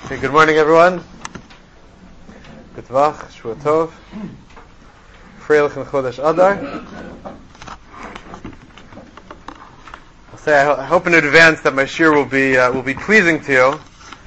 Okay, good morning, everyone. Good Vach, Shua Tov, Freilich and Chodesh Adar. I'll say I hope in advance that my shir will be pleasing to you.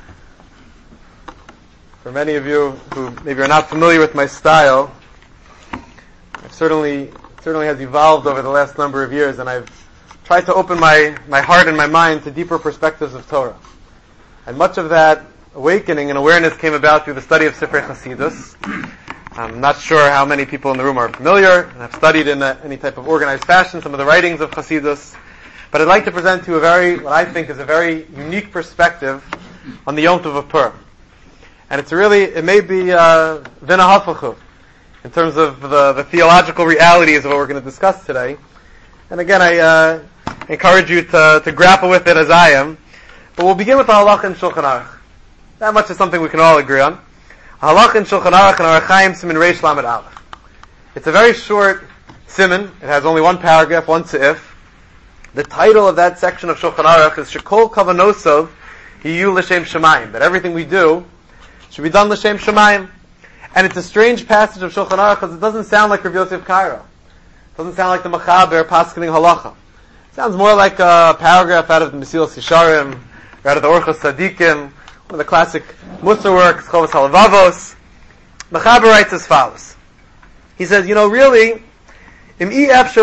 For many of you who maybe are not familiar with my style, it certainly has evolved over the last number of years, and I've tried to open my heart and my mind to deeper perspectives of Torah. And much of that awakening and awareness came about through the study of Sifrei Chasidus. I'm not sure how many people in the room are familiar and have studied in any type of organized fashion some of the writings of Chasidus, but I'd like to present to you what I think is a very unique perspective on the Yom Tov of Purim. And it may be Vina Hafachu in terms of the theological realities of what we're going to discuss today. And again, I encourage you to grapple with it as I am. But we'll begin with the Halacha and Shulchan Aruch. That much is something we can all agree on. Halacha and Shulchan Aruch and Orach Chaim Siman Reish Lamed Aleph. It's a very short siman. It has only one paragraph, one seif. The title of that section of Shulchan Aruch is Shekol Kavanosov Hiyu L'Shem Shemayim. That everything we do should be done L'Shem Shemayim. And it's a strange passage of Shulchan Aruch because it doesn't sound like Rav Yosef Karo. It doesn't sound like the Mechaber Paskening Halacha. It sounds more like a paragraph out of the Mesilas Yesharim, or out of the Orchos Tzadikim, one of the classic Musar works, Chovos HaLevavos. Mechaber writes as follows. He says, really, if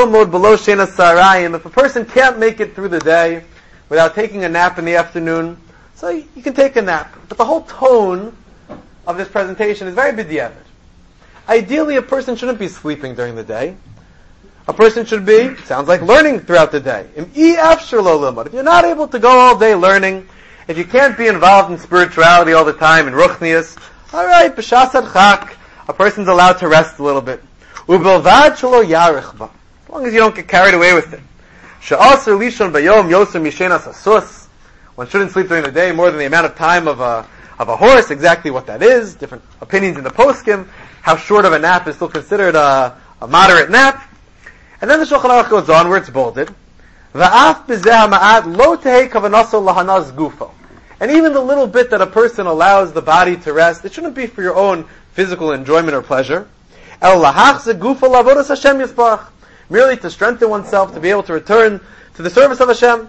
a person can't make it through the day without taking a nap in the afternoon, so you can take a nap. But the whole tone of this presentation is very b'diavad. Ideally, a person shouldn't be sleeping during the day. A person should be, sounds like, learning throughout the day. If you're not able to go all day learning, if you can't be involved in spirituality all the time, in ruchnius, alright, b'shas adchak, a person's allowed to rest a little bit. U'bilvad shelo yarich ba, as long as you don't get carried away with it. She'aser lishon bayom yoser mishenas asus, one shouldn't sleep during the day more than the amount of time of a horse, exactly what that is, different opinions in the poskim, how short of a nap is still considered a moderate nap. And then the Shulchan Aruch goes on where it's bolded. And even the little bit that a person allows the body to rest, it shouldn't be for your own physical enjoyment or pleasure. Merely to strengthen oneself, to be able to return to the service of Hashem.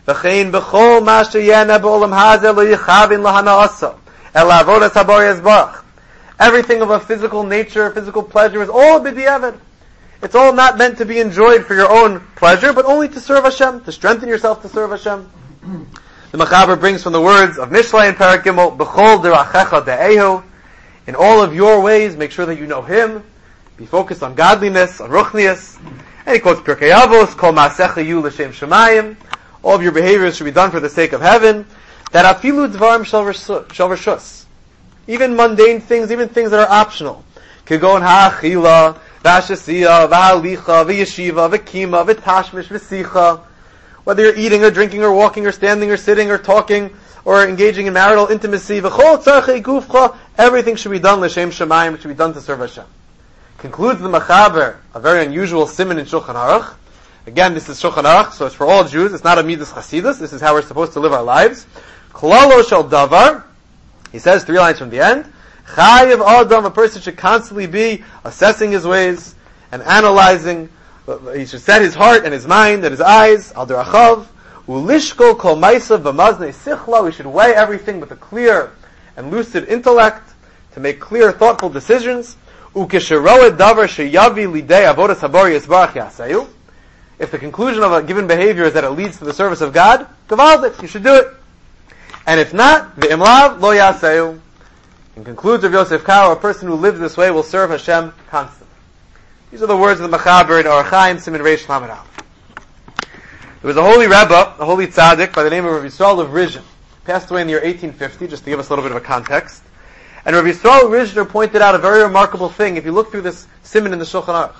Everything of a physical nature, physical pleasure is all b'diavad. It's all not meant to be enjoyed for your own pleasure, but only to serve Hashem, to strengthen yourself to serve Hashem. The Mechaber brings from the words of Mishlei in Parak Gimel, B'chol derachecha de'ehu, in all of your ways, make sure that you know Him, be focused on godliness, on ruchnius. And he quotes Pirkei Avos, Kol ma'asecha yu l'shem shemayim, all of your behaviors should be done for the sake of heaven, that afilu dvarim shel reshus, even mundane things, even things that are optional, Kegon ha'achila, v'ashasiya, v'halicha, v'yeshiva, v'kima, v'tashmish, v'sicha, whether you're eating or drinking or walking or standing or sitting or talking or engaging in marital intimacy, v'chol tzarchei gufcha, everything should be done l'shem shemayim, it should be done to serve Hashem. Concludes the Mechaber, a very unusual siman in Shulchan Aruch. Again, this is Shulchan Aruch, so it's for all Jews, it's not a Midas Chasidus, this is how we're supposed to live our lives. Klalo shel davar, he says 3 lines from the end, Chayiv Adam, a person should constantly be assessing his ways and analyzing. He should set his heart and his mind and his eyes, al derachav, ulishkol kol ma'asav b'maznei sichla. We should weigh everything with a clear and lucid intellect to make clear, thoughtful decisions. Ukesheroed davar sheyavi lidei avodas habori yisbarach yasayu. If the conclusion of a given behavior is that it leads to the service of God, gavaldik, you should do it. And if not, ve'imlav lo yasayu. And concludes Rav Yosef Karo, a person who lives this way will serve Hashem constantly. These are the words of the Mechaber in Orach Chaim Siman Reish Lamed Aleph. There was a holy Rebbe, a holy tzaddik by the name of Rav Yisrael of Rizhin. Passed away in the year 1850, just to give us a little bit of a context. And Rav Yisrael of Rizhin pointed out a very remarkable thing if you look through this siman in the Shulchan Aruch.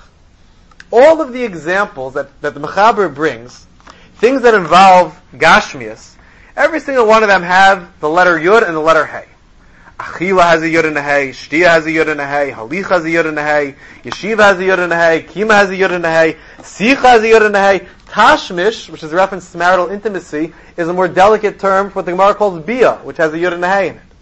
All of the examples that the Mechaber brings, things that involve Gashmias, every single one of them have the letter Yud and the letter Hey. Achila has a Yud and a Hey, Shtia has a Yud and a Hey, Halicha has a Yud and a Hey, Yeshiva has a Yud and a Hey, Kima has a Yud and a Hey, Sicha has a Yud and a Hey. Tashmish, which is a reference to marital intimacy, is a more delicate term for what the Gemara calls Bia, which has a Yud and a Hey in it.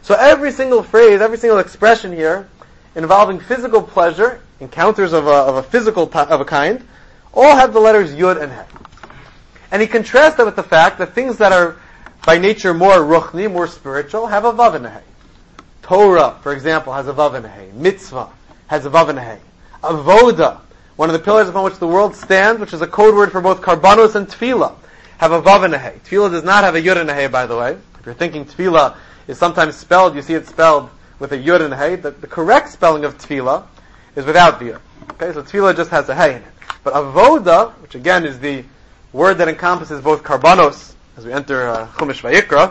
So every single phrase, every single expression here, involving physical pleasure, encounters of a physical of a kind, all have the letters Yud and He. And he contrasts that with the fact that things that are by nature more ruchni, more spiritual, have a Vav and a He. Torah, for example, has a Vav and a He. Mitzvah has a Vav and a He. Avoda, one of the pillars upon which the world stands, which is a code word for both karbanos and tefillah, have a Vav and a He. Tefillah does not have a Yud and a He, by the way. If you're thinking tefillah is sometimes spelled, you see it spelled with a Yud and a He. The correct spelling of tefillah is without the Yud. Okay, so tefillah just has a He in it. But avoda, which again is the word that encompasses both karbanos, as we enter Chumash Vayikra,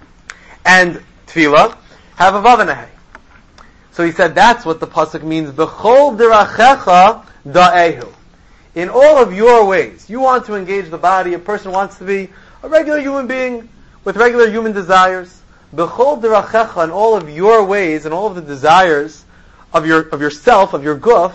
and tefillah, have a Vav and a He. So he said that's what the pasuk means, B'chol dirachecha da'ehu. In all of your ways, you want to engage the body, a person wants to be a regular human being with regular human desires. B'chol dirachecha, in all of your ways, and all of the desires of yourself, of your guf,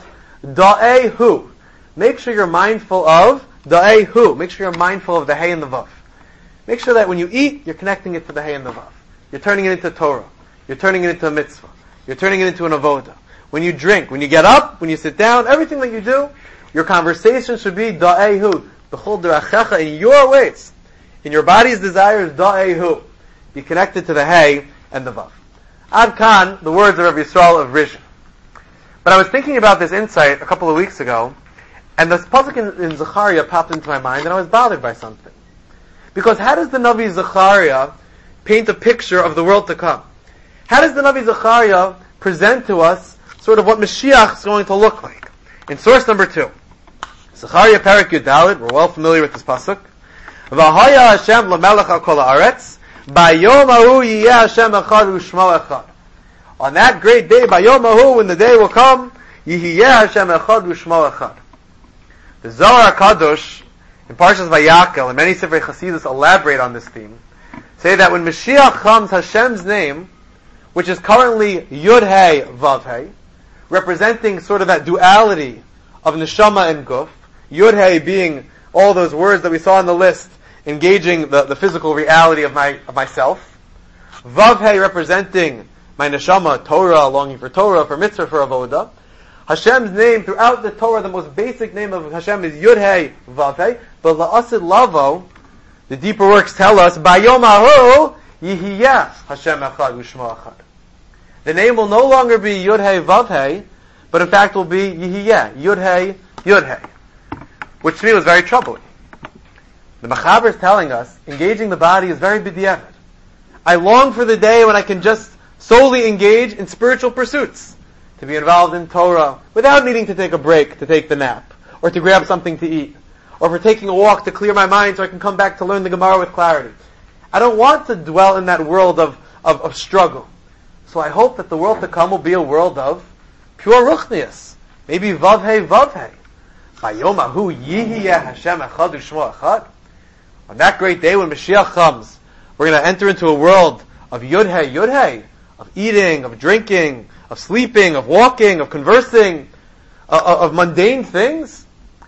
da'ehu. Make sure you're mindful of da'ehu. Make sure you're mindful of the Hey and the Vav. Make sure that when you eat, you're connecting it to the Hey and the Vav. You're turning it into Torah. You're turning it into a mitzvah. You're turning it into an avoda. When you drink, when you get up, when you sit down, everything that you do, your conversation should be da'ehu. B'chol dirachecha, in your ways. In your body's desires, da'ehu. Be connected to the Hey and the Vav. Ad kan, the words of Rabbi Yisrael of Rishon. But I was thinking about this insight a couple of weeks ago, and this pasuk in Zechariah popped into my mind, and I was bothered by something. Because how does the Navi Zechariah paint a picture of the world to come? How does the Navi Zechariah present to us sort of what Mashiach is going to look like? In source number 2, Zechariah Perek Yudalit, we're well familiar with this pasuk. V'haya Hashem l'melech al kol haaretz, bayom hahu yiyeh Hashem echad u'shmo echad. On that great day, bayom hahu, when the day will come, yiyeh Hashem echad u'shmo echad. The Zohar HaKadosh, in Parshas Vayakel, and many Sifrei Chasidus elaborate on this theme, say that when Mashiach comes, Hashem's name, which is currently Yud Hey Vav Hey, representing sort of that duality of Neshama and Guf, Yud Hey being all those words that we saw on the list, engaging the physical reality of myself, Vav Hey representing my Neshama, Torah, longing for Torah, for mitzvah, for avoda. Hashem's name throughout the Torah, the most basic name of Hashem is Yud Hey Vav Hey, but La'asid Lavo, the deeper works tell us, Bayom Hahu Yihiyah Hashem Echad U'Shmo Echad. The name will no longer be Yud Hey Vav Hey, but in fact will be Yihiyah, Yud Hey, Yud Hey. Which to me was very troubling. The Machaber is telling us, engaging the body is very b'diavad. I long for the day when I can just solely engage in spiritual pursuits, to be involved in Torah, without needing to take a break, to take the nap, or to grab something to eat, or for taking a walk to clear my mind so I can come back to learn the Gemara with clarity. I don't want to dwell in that world of struggle. So I hope that the world to come will be a world of pure ruchnius. Maybe Vav Hey, Vav Hey. Bayom Hahu Yihiyeh Hashem Echad U'Shmo Echad. On that great day when Mashiach comes, we're going to enter into a world of Yud Hey, Yud Hey, of eating, of drinking, of sleeping, of walking, of conversing, of mundane things.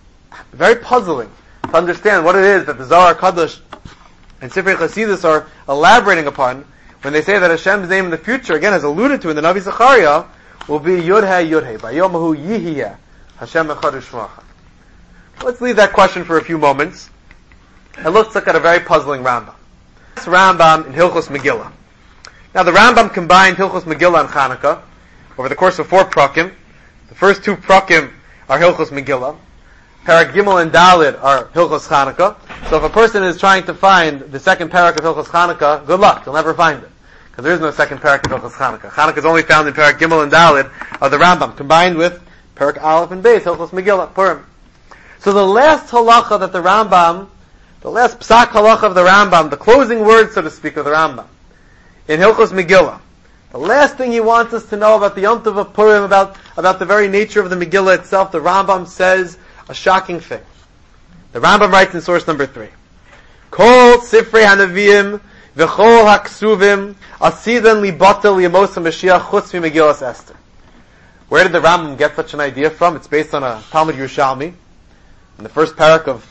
Very puzzling to understand what it is that the Zohar HaKadosh and Sifrei Chasidus are elaborating upon when they say that Hashem's name in the future, again as alluded to in the Navi Zechariah, will be Yud Hey, Yud Hey. Bayom Hahu Yihiyeh Hashem Echad U'Shmo Echad. Let's leave that question for a few moments, and let's look at a very puzzling Rambam. This Rambam in Hilchos Megillah. Now the Rambam combined Hilchos Megillah and Chanukah over the course of 4 prakim. The first 2 prakim are Hilchos Megillah. Parak Gimel and Dalet are Hilchos Chanukah. So if a person is trying to find the second parak of Hilchos Chanukah, good luck, you'll never find it. Because there is no second parak of Hilchos Chanukah. Chanukah is only found in Parak Gimel and Dalet of the Rambam, combined with Parak Aleph and Beis, Hilchos Megillah, Purim. So the last halacha that the Rambam, the last psak halacha of the Rambam, the closing words, so to speak, of the Rambam, in Hilchos Megillah, the last thing he wants us to know about the Yom Tov of Purim, about the very nature of the Megillah itself, the Rambam says a shocking thing. The Rambam writes in source number 3, Kol Sifrei HaNeviim V'chol HaKsuvim Asidan Libatel Yemos HaMashiach Chutz Megillas Esther. Where did the Rambam get such an idea from? It's based on a Talmud Yerushalmi, in the first parak of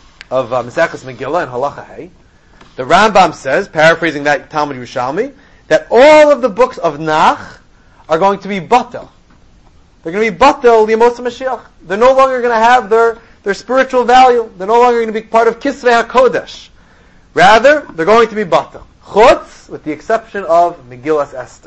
Maseches Megillah in Halacha Hey. The Rambam says, paraphrasing that Talmud Yerushalmi, that all of the books of Nach are going to be batel. They're going to be batel Yemos Mashiach. They're no longer going to have their spiritual value. They're no longer going to be part of Kisvei HaKodesh. Rather, they're going to be batel. Chutz, with the exception of Megillas Esther.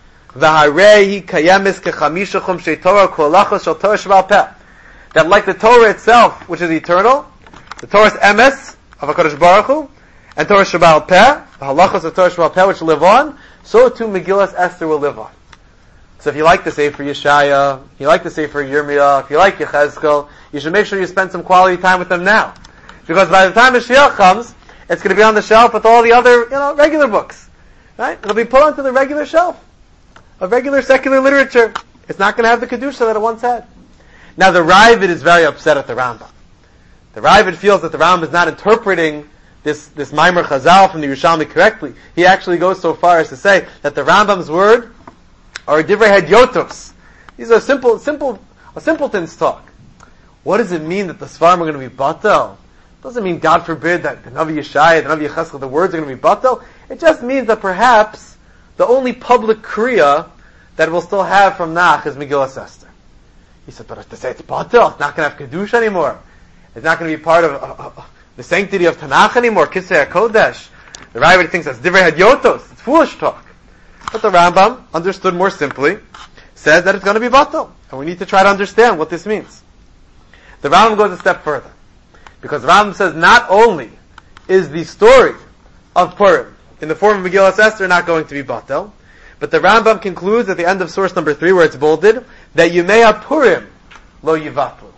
V'harei kayemis kechamisha chumshei Torah kol halachos shel Torah sheba'al peh. That like the Torah itself, which is eternal, the Torah's emes of HaKadosh Baruch Hu, and Torah sheba'al peh, the halachos of Torah sheba'al peh which live on, so too Megillas Esther will live on. So if you like the Sefer Yeshaya, if you like the Sefer Yirmiyah, if you like Yechezkel, you should make sure you spend some quality time with them now. Because by the time Mashiach comes, it's going to be on the shelf with all the other, regular books. Right? It'll be put onto the regular shelf of regular secular literature. It's not going to have the Kedusha that it once had. Now the Ravid is very upset at the Rambam. The Ravid feels that the Rambam is not interpreting this Maimer Chazal from the Yerushalmi correctly. He actually goes so far as to say that the Rambam's word are divrei hadyotos. These are a simpleton's talk. What does it mean that the Svarim are going to be batel? It doesn't mean, God forbid, that the Navi Yeshaya, the Navi Yechezkel, the words are going to be batel. It just means that perhaps the only public kriya that we'll still have from Nach is Megillas Esther. He said, but to say it's batel, it's not going to have Kedusha anymore. It's not going to be part of the sanctity of Tanakh anymore, Kisvei HaKodesh. The Ravid thinks that's divrei hadyotos. It's foolish talk. But the Rambam, understood more simply, says that it's going to be batel. And we need to try to understand what this means. The Rambam goes a step further. Because the Rambam says not only is the story of Purim in the form of Megillas Esther not going to be batel, but the Rambam concludes at the end of source number 3, where it's bolded, that Yemei Purim lo yivatlu.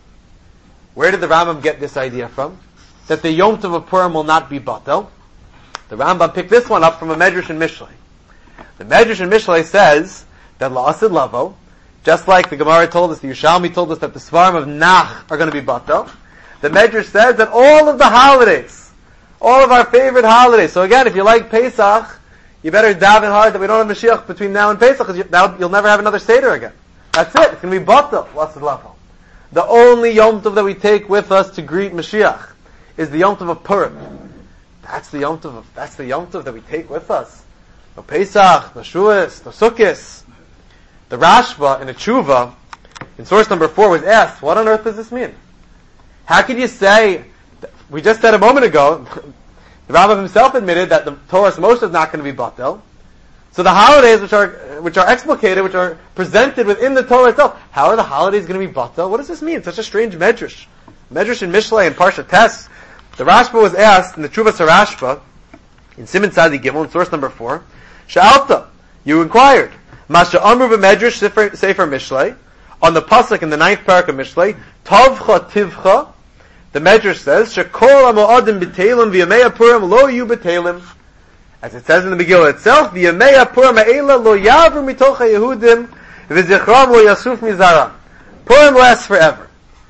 Where did the Rambam get this idea from? That the Yom Tov of Purim will not be batel. The Rambam picked this one up from a Medrash in Mishlei. The Medrash in Mishlei says that la'asid lavo, just like the Gemara told us, the Yerushalmi told us that the Svarim of Nach are going to be batel. The Medrash says that all of the holidays, all of our favorite holidays. So again, if you like Pesach, you better daven hard that we don't have Mashiach between now and Pesach, because you'll never have another Seder again. That's it. It's going to be batel, la'asid lavo. The only Yom Tov that we take with us to greet Mashiach is the Yom Tov of Purim. That's the Yom Tov that we take with us. No Pesach, no Shuas, no Sukkos. The Rashba in a Tshuva, in source number 4, was asked, what on earth does this mean? How can you say, we just said a moment ago, the Rambam himself admitted that the Torah's Moshe is not going to be batel. So the holidays which are explicated, which are presented within the Torah itself, how are the holidays going to be batel? What does this mean? Such a strange medrash. Medrash in Mishlei and Parsha Tes. The Rashba was asked in the Tshuvas HaRashba, in Siman Tzadi Gimel, in source number 4, Sha'alta, you inquired, Masha Amru b'Medrash Sefer Mishlei, on the pasuk in the 9th parak of Mishlei, Tavcha Tivcha, the Medrash says, Shekol HaMo'adim b'Teilim v'Yamei Purim lo yu b'Teilim. As it says in the Megillah itself, V'Yamei Purim ha'ela lo yavru mitoch ha'Yehudim v'zichram lo yasuf mizaram. Purim lasts forever.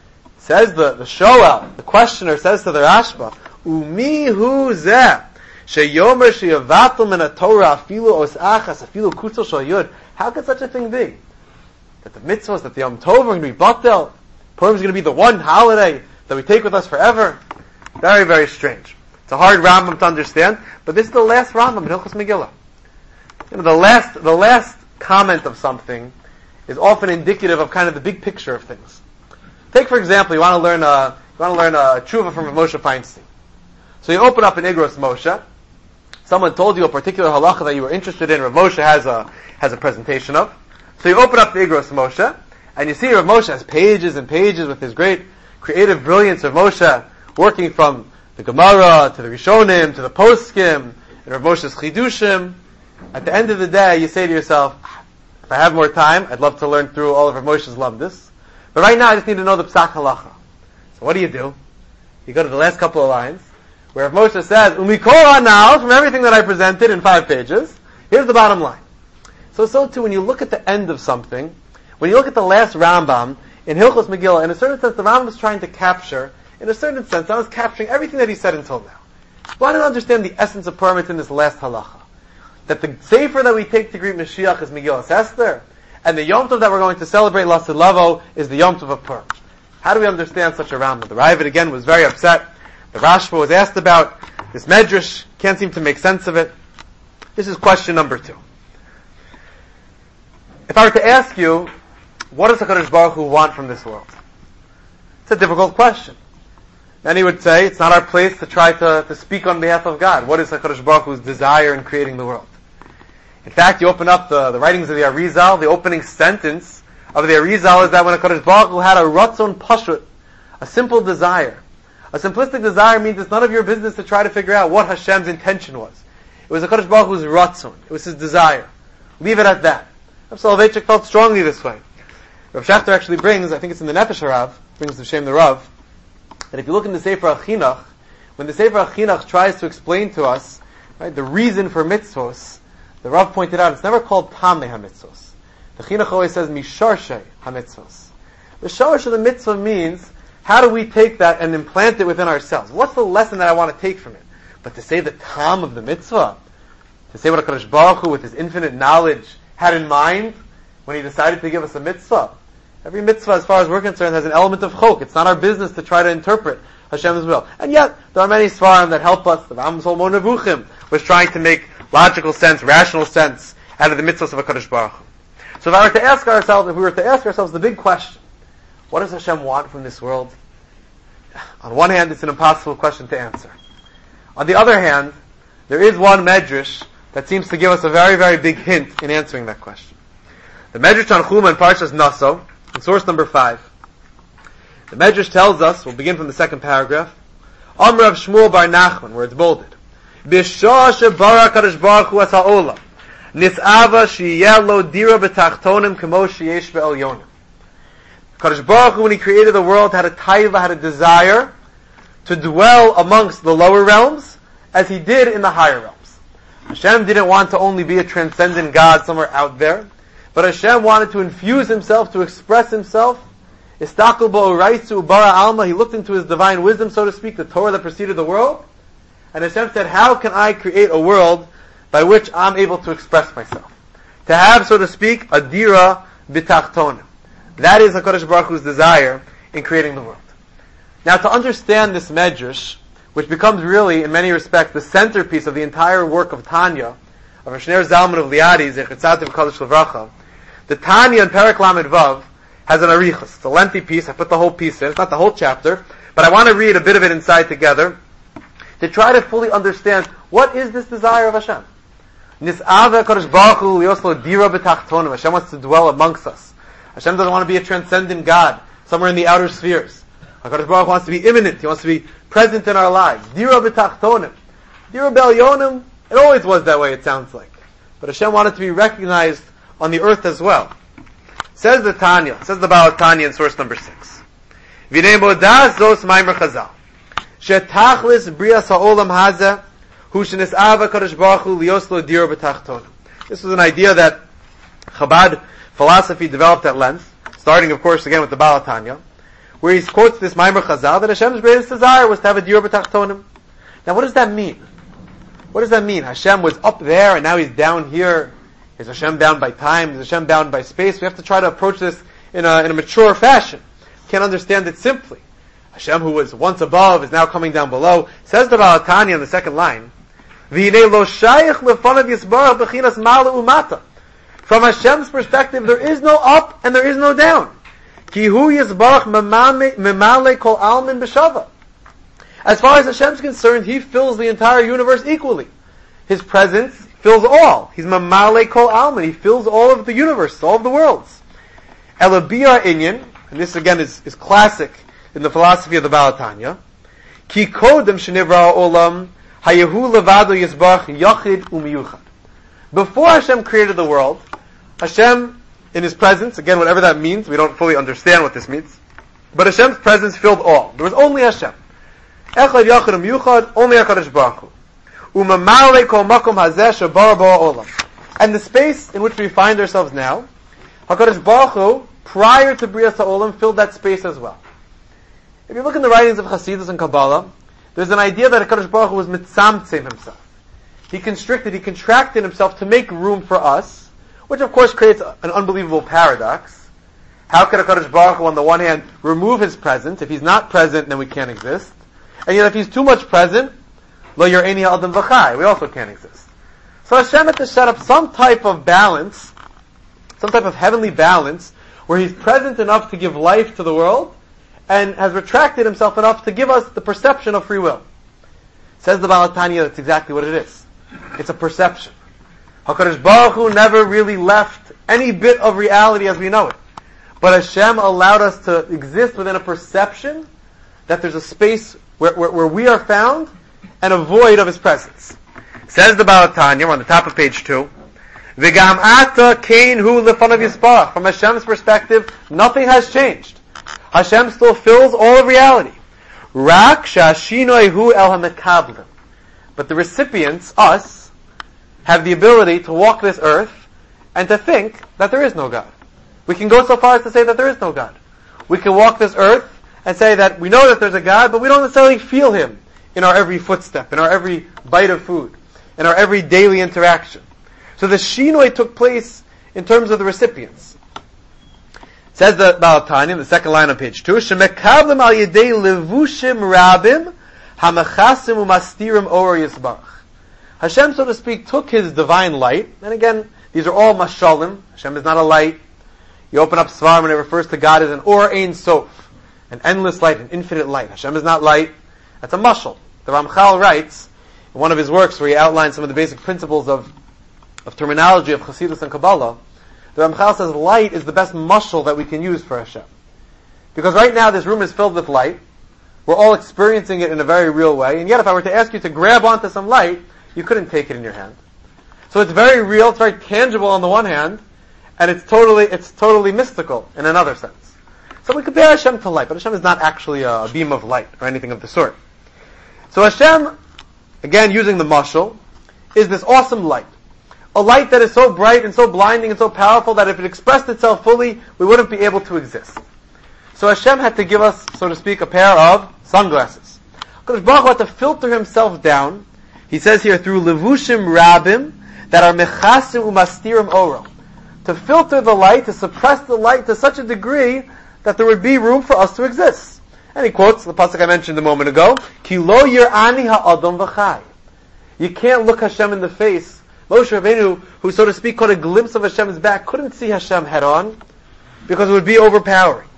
Says the Shoel, the questioner says to the Rashba, Umi hu zeh, sheyomer sheyavatul min ha-Torah afilu os achas, afilu kutzel shal yud. How could such a thing be? That the mitzvahs, that the Yom Tov are going to be batel, Purim is going to be the one holiday that we take with us forever? Very, very strange. It's a hard Rambam to understand, but this is the last Rambam in Hilchos Megillah. The last comment of something is often indicative of kind of the big picture of things. Take, for example, you want to learn a tshuva from Moshe Feinstein. So you open up an Igros Moshe. Someone told you a particular halacha that you were interested in. Rav Moshe has a presentation of. So you open up the Igros Moshe, and you see Rav Moshe has pages and pages with his great creative brilliance of Moshe, working from the Gemara to the Rishonim to the Poskim and Rav Moshe's Chidushim. At the end of the day, you say to yourself, if I have more time, I'd love to learn through all of Rav Moshe's Lamdus. But right now, I just need to know the Psak Halacha. So what do? You go to the last couple of lines, where Rav Moshe says, Umikol now, from everything that I presented in 5 pages, here's the bottom line. So too, when you look at the end of something, when you look at the last Rambam, in Hilchos Megillah, in a certain sense, the Rambam is trying to capture, in a certain sense, I was capturing everything that he said until now. Why don't I understand the essence of Purim in this last halacha? That the Sefer that we take to greet Mashiach is Megillas Esther, and the Yom Tov that we're going to celebrate Lasid Lavo is the Yom Tov of Purim. How do we understand such a Rambam? The Ravid again was very upset. The Rashba was asked about this Medrash, can't seem to make sense of it. This is question number 2. If I were to ask you, what does HaKadosh Baruch Hu want from this world? It's a difficult question. Many would say it's not our place to try to speak on behalf of God. What is HaKadosh Baruch Hu's desire in creating the world? In fact, you open up the writings of the Arizal, the opening sentence of the Arizal is that when HaKadosh Baruch Hu had a ratzon pashut, a simple desire. A simplistic desire means it's none of your business to try to figure out what Hashem's intention was. It was HaKadosh Baruch Hu's ratzon. It was his desire. Leave it at that. Rav Soloveitchik felt strongly this way. Rav Schachter actually brings, I think it's in the Nefesh HaRav, brings the Shem the Rav, that if you look in the Sefer HaChinuch, when the Sefer HaChinuch tries to explain to us, right, the reason for mitzvos, the Rav pointed out it's never called Tameh HaMitzvos. The Chinuch always says Misharshe HaMitzvos. The Sharash of the mitzvah means, how do we take that and implant it within ourselves? What's the lesson that I want to take from it? But to say the tam of the mitzvah, to say what HaKadosh Baruch Hu with his infinite knowledge had in mind when he decided to give us a mitzvah. Every mitzvah, as far as we're concerned, has an element of chok. It's not our business to try to interpret Hashem's will. And yet, there are many svarim that help us. The Rambam Solomon Nevuchim was trying to make logical sense, rational sense out of the mitzvahs of HaKadosh Baruch Hu. So if we were to ask ourselves the big question, what does Hashem want from this world? On one hand, it's an impossible question to answer. On the other hand, there is one medrash that seems to give us a very, very big hint in answering that question. The Medrash Tanchuma in Parshas Naso, in source number 5. The Medrash tells us, we'll begin from the second paragraph, Amr of Shmuel bar Nachman, where it's bolded, B'shah shebara HaKadosh Baruch Hu es ha'olam, nis'ava sheyeh lo dira b'tachtonim k'mo sheyesh be'elyonim. HaKadosh Baruch Hu, when he created the world, had a taiva, had a desire to dwell amongst the lower realms, as he did in the higher realms. Hashem didn't want to only be a transcendent God somewhere out there, but Hashem wanted to infuse himself, to express himself. Istakul ba'oraisu bara alma, he looked into his divine wisdom, so to speak, the Torah that preceded the world, and Hashem said, how can I create a world by which I'm able to express myself? To have, so to speak, a dira b'tachtonim. That is HaKadosh Baruch Hu's desire in creating the world. Now, to understand this medrash, which becomes really, in many respects, the centerpiece of the entire work of Tanya, of Shneir Zalman of Liadi, Zecher Tzadik V'Kadosh L'Vracha, the Tanya in Perek Lamed Vav has an arichas. It's a lengthy piece. I put the whole piece in. It's not the whole chapter, but I want to read a bit of it inside together to try to fully understand what is this desire of Hashem. Nis'ava HaKadosh Baruch Hu liyoslo dira b'tachtonim. Hashem wants to dwell amongst us. Hashem doesn't want to be a transcendent God somewhere in the outer spheres. HaKadosh Baruch Hu wants to be immanent. He wants to be present in our lives. Dira b'tachtonim. Dira b'elyonim. It always was that way, it sounds like. But Hashem wanted to be recognized on the earth as well. Says the Tanya, says the Baal Tanya in source number 6. V'nei modas zos maimer chazal. Shetachlis brias ha'olam hazeh hu shenis'ava HaKadosh Baruch Hu liyoslo dira b'tachtonim. This was an idea that Chabad philosophy developed at length, starting of course again with the Baal Tanya, where he quotes this maimer chazal that Hashem's greatest desire was to have a dira b'tachtonim. Now what does that mean? What does that mean? Hashem was up there and now he's down here. Is Hashem bound by time? Is Hashem bound by space? We have to try to approach this in a mature fashion. We can't understand it simply. Hashem, who was once above, is now coming down below. Says the Baal Tanya in the second line, from Hashem's perspective, there is no up and there is no down. As far as Hashem's concerned, He fills the entire universe equally. His presence fills all. He's Mamale Kol Alman. He fills all of the universe, all of the worlds. Elabia Inyan, and this again is classic in the philosophy of the Baal Tanya, Ki Kodem Shenivra Olam Hayehu Levado Yisbach Yachid Umiyuchad. Before Hashem created the world, Hashem, in His presence, again whatever that means, we don't fully understand what this means, but Hashem's presence filled all. There was only Hashem. Echad Yachid Umiyuchad, only HaKadosh Baruch Hu. Umamale Kol Makom Hazeh Shabar Ba Olam. And the space in which we find ourselves now, HaKadosh Baruch Hu, prior to Brias HaOlam, filled that space as well. If you look in the writings of Hasidus and Kabbalah, there's an idea that HaKadosh Baruch Hu was mitzamtzim himself. He contracted himself to make room for us, which of course creates an unbelievable paradox. How could HaKadosh Baruch Hu on the one hand remove His presence? If He's not present, then we can't exist. And yet if He's too much present, Lo Yor'eni Adam V'chai, we also can't exist. So Hashem had to set up some type of balance some type of heavenly balance, where He's present enough to give life to the world, and has retracted Himself enough to give us the perception of free will. Says the Baal HaTanya, that's exactly what it is. It's a perception. HaKadosh Baruch Hu never really left any bit of reality as we know it. But Hashem allowed us to exist within a perception that there's a space where we are found and a void of His presence. Says the Baal HaTanya, we're on the top of page 2, V'gam ata kein hu lefanav yisparach. From Hashem's perspective, nothing has changed. Hashem still fills all of reality. Rak sha'ashinoi hu el ha'mekablim. But the recipients, us, have the ability to walk this earth and to think that there is no God. We can go so far as to say that there is no God. We can walk this earth and say that we know that there's a God, but we don't necessarily feel Him in our every footstep, in our every bite of food, in our every daily interaction. So the shinoi took place in terms of the recipients. Says the Baal HaTanya in the second line on page 2, Shemekablim al yedei levushim rabim hamachasim umastirim or yisbarach. Hashem, so to speak, took His divine light, and again, these are all mashalim. Hashem is not a light. You open up Svarim and it refers to God as an Or Ein Sof, an endless light, an infinite light. Hashem is not light. That's a mashal. The Ramchal writes in one of his works where he outlines some of the basic principles of terminology of Chassidus and Kabbalah. The Ramchal says light is the best mashal that we can use for Hashem. Because right now this room is filled with light. We're all experiencing it in a very real way. And yet if I were to ask you to grab onto some light, you couldn't take it in your hand. So it's very real, it's very tangible on the one hand, and it's totally mystical in another sense. So we compare Hashem to light, but Hashem is not actually a beam of light or anything of the sort. So Hashem, again using the mashal, is this awesome light. A light that is so bright and so blinding and so powerful that if it expressed itself fully, we wouldn't be able to exist. So Hashem had to give us, so to speak, a pair of sunglasses. HaKadosh Baruch Hu had to filter Himself down. He says here, through levushim rabim, that are mechasim umastirim oro. To filter the light, to suppress the light to such a degree that there would be room for us to exist. And he quotes the pasuk I mentioned a moment ago, Ki lo yir'ani ha'adam v'chai. You can't look Hashem in the face. Moshe Rabbeinu, who so to speak caught a glimpse of Hashem's back, couldn't see Hashem head on, because it would be overpowering.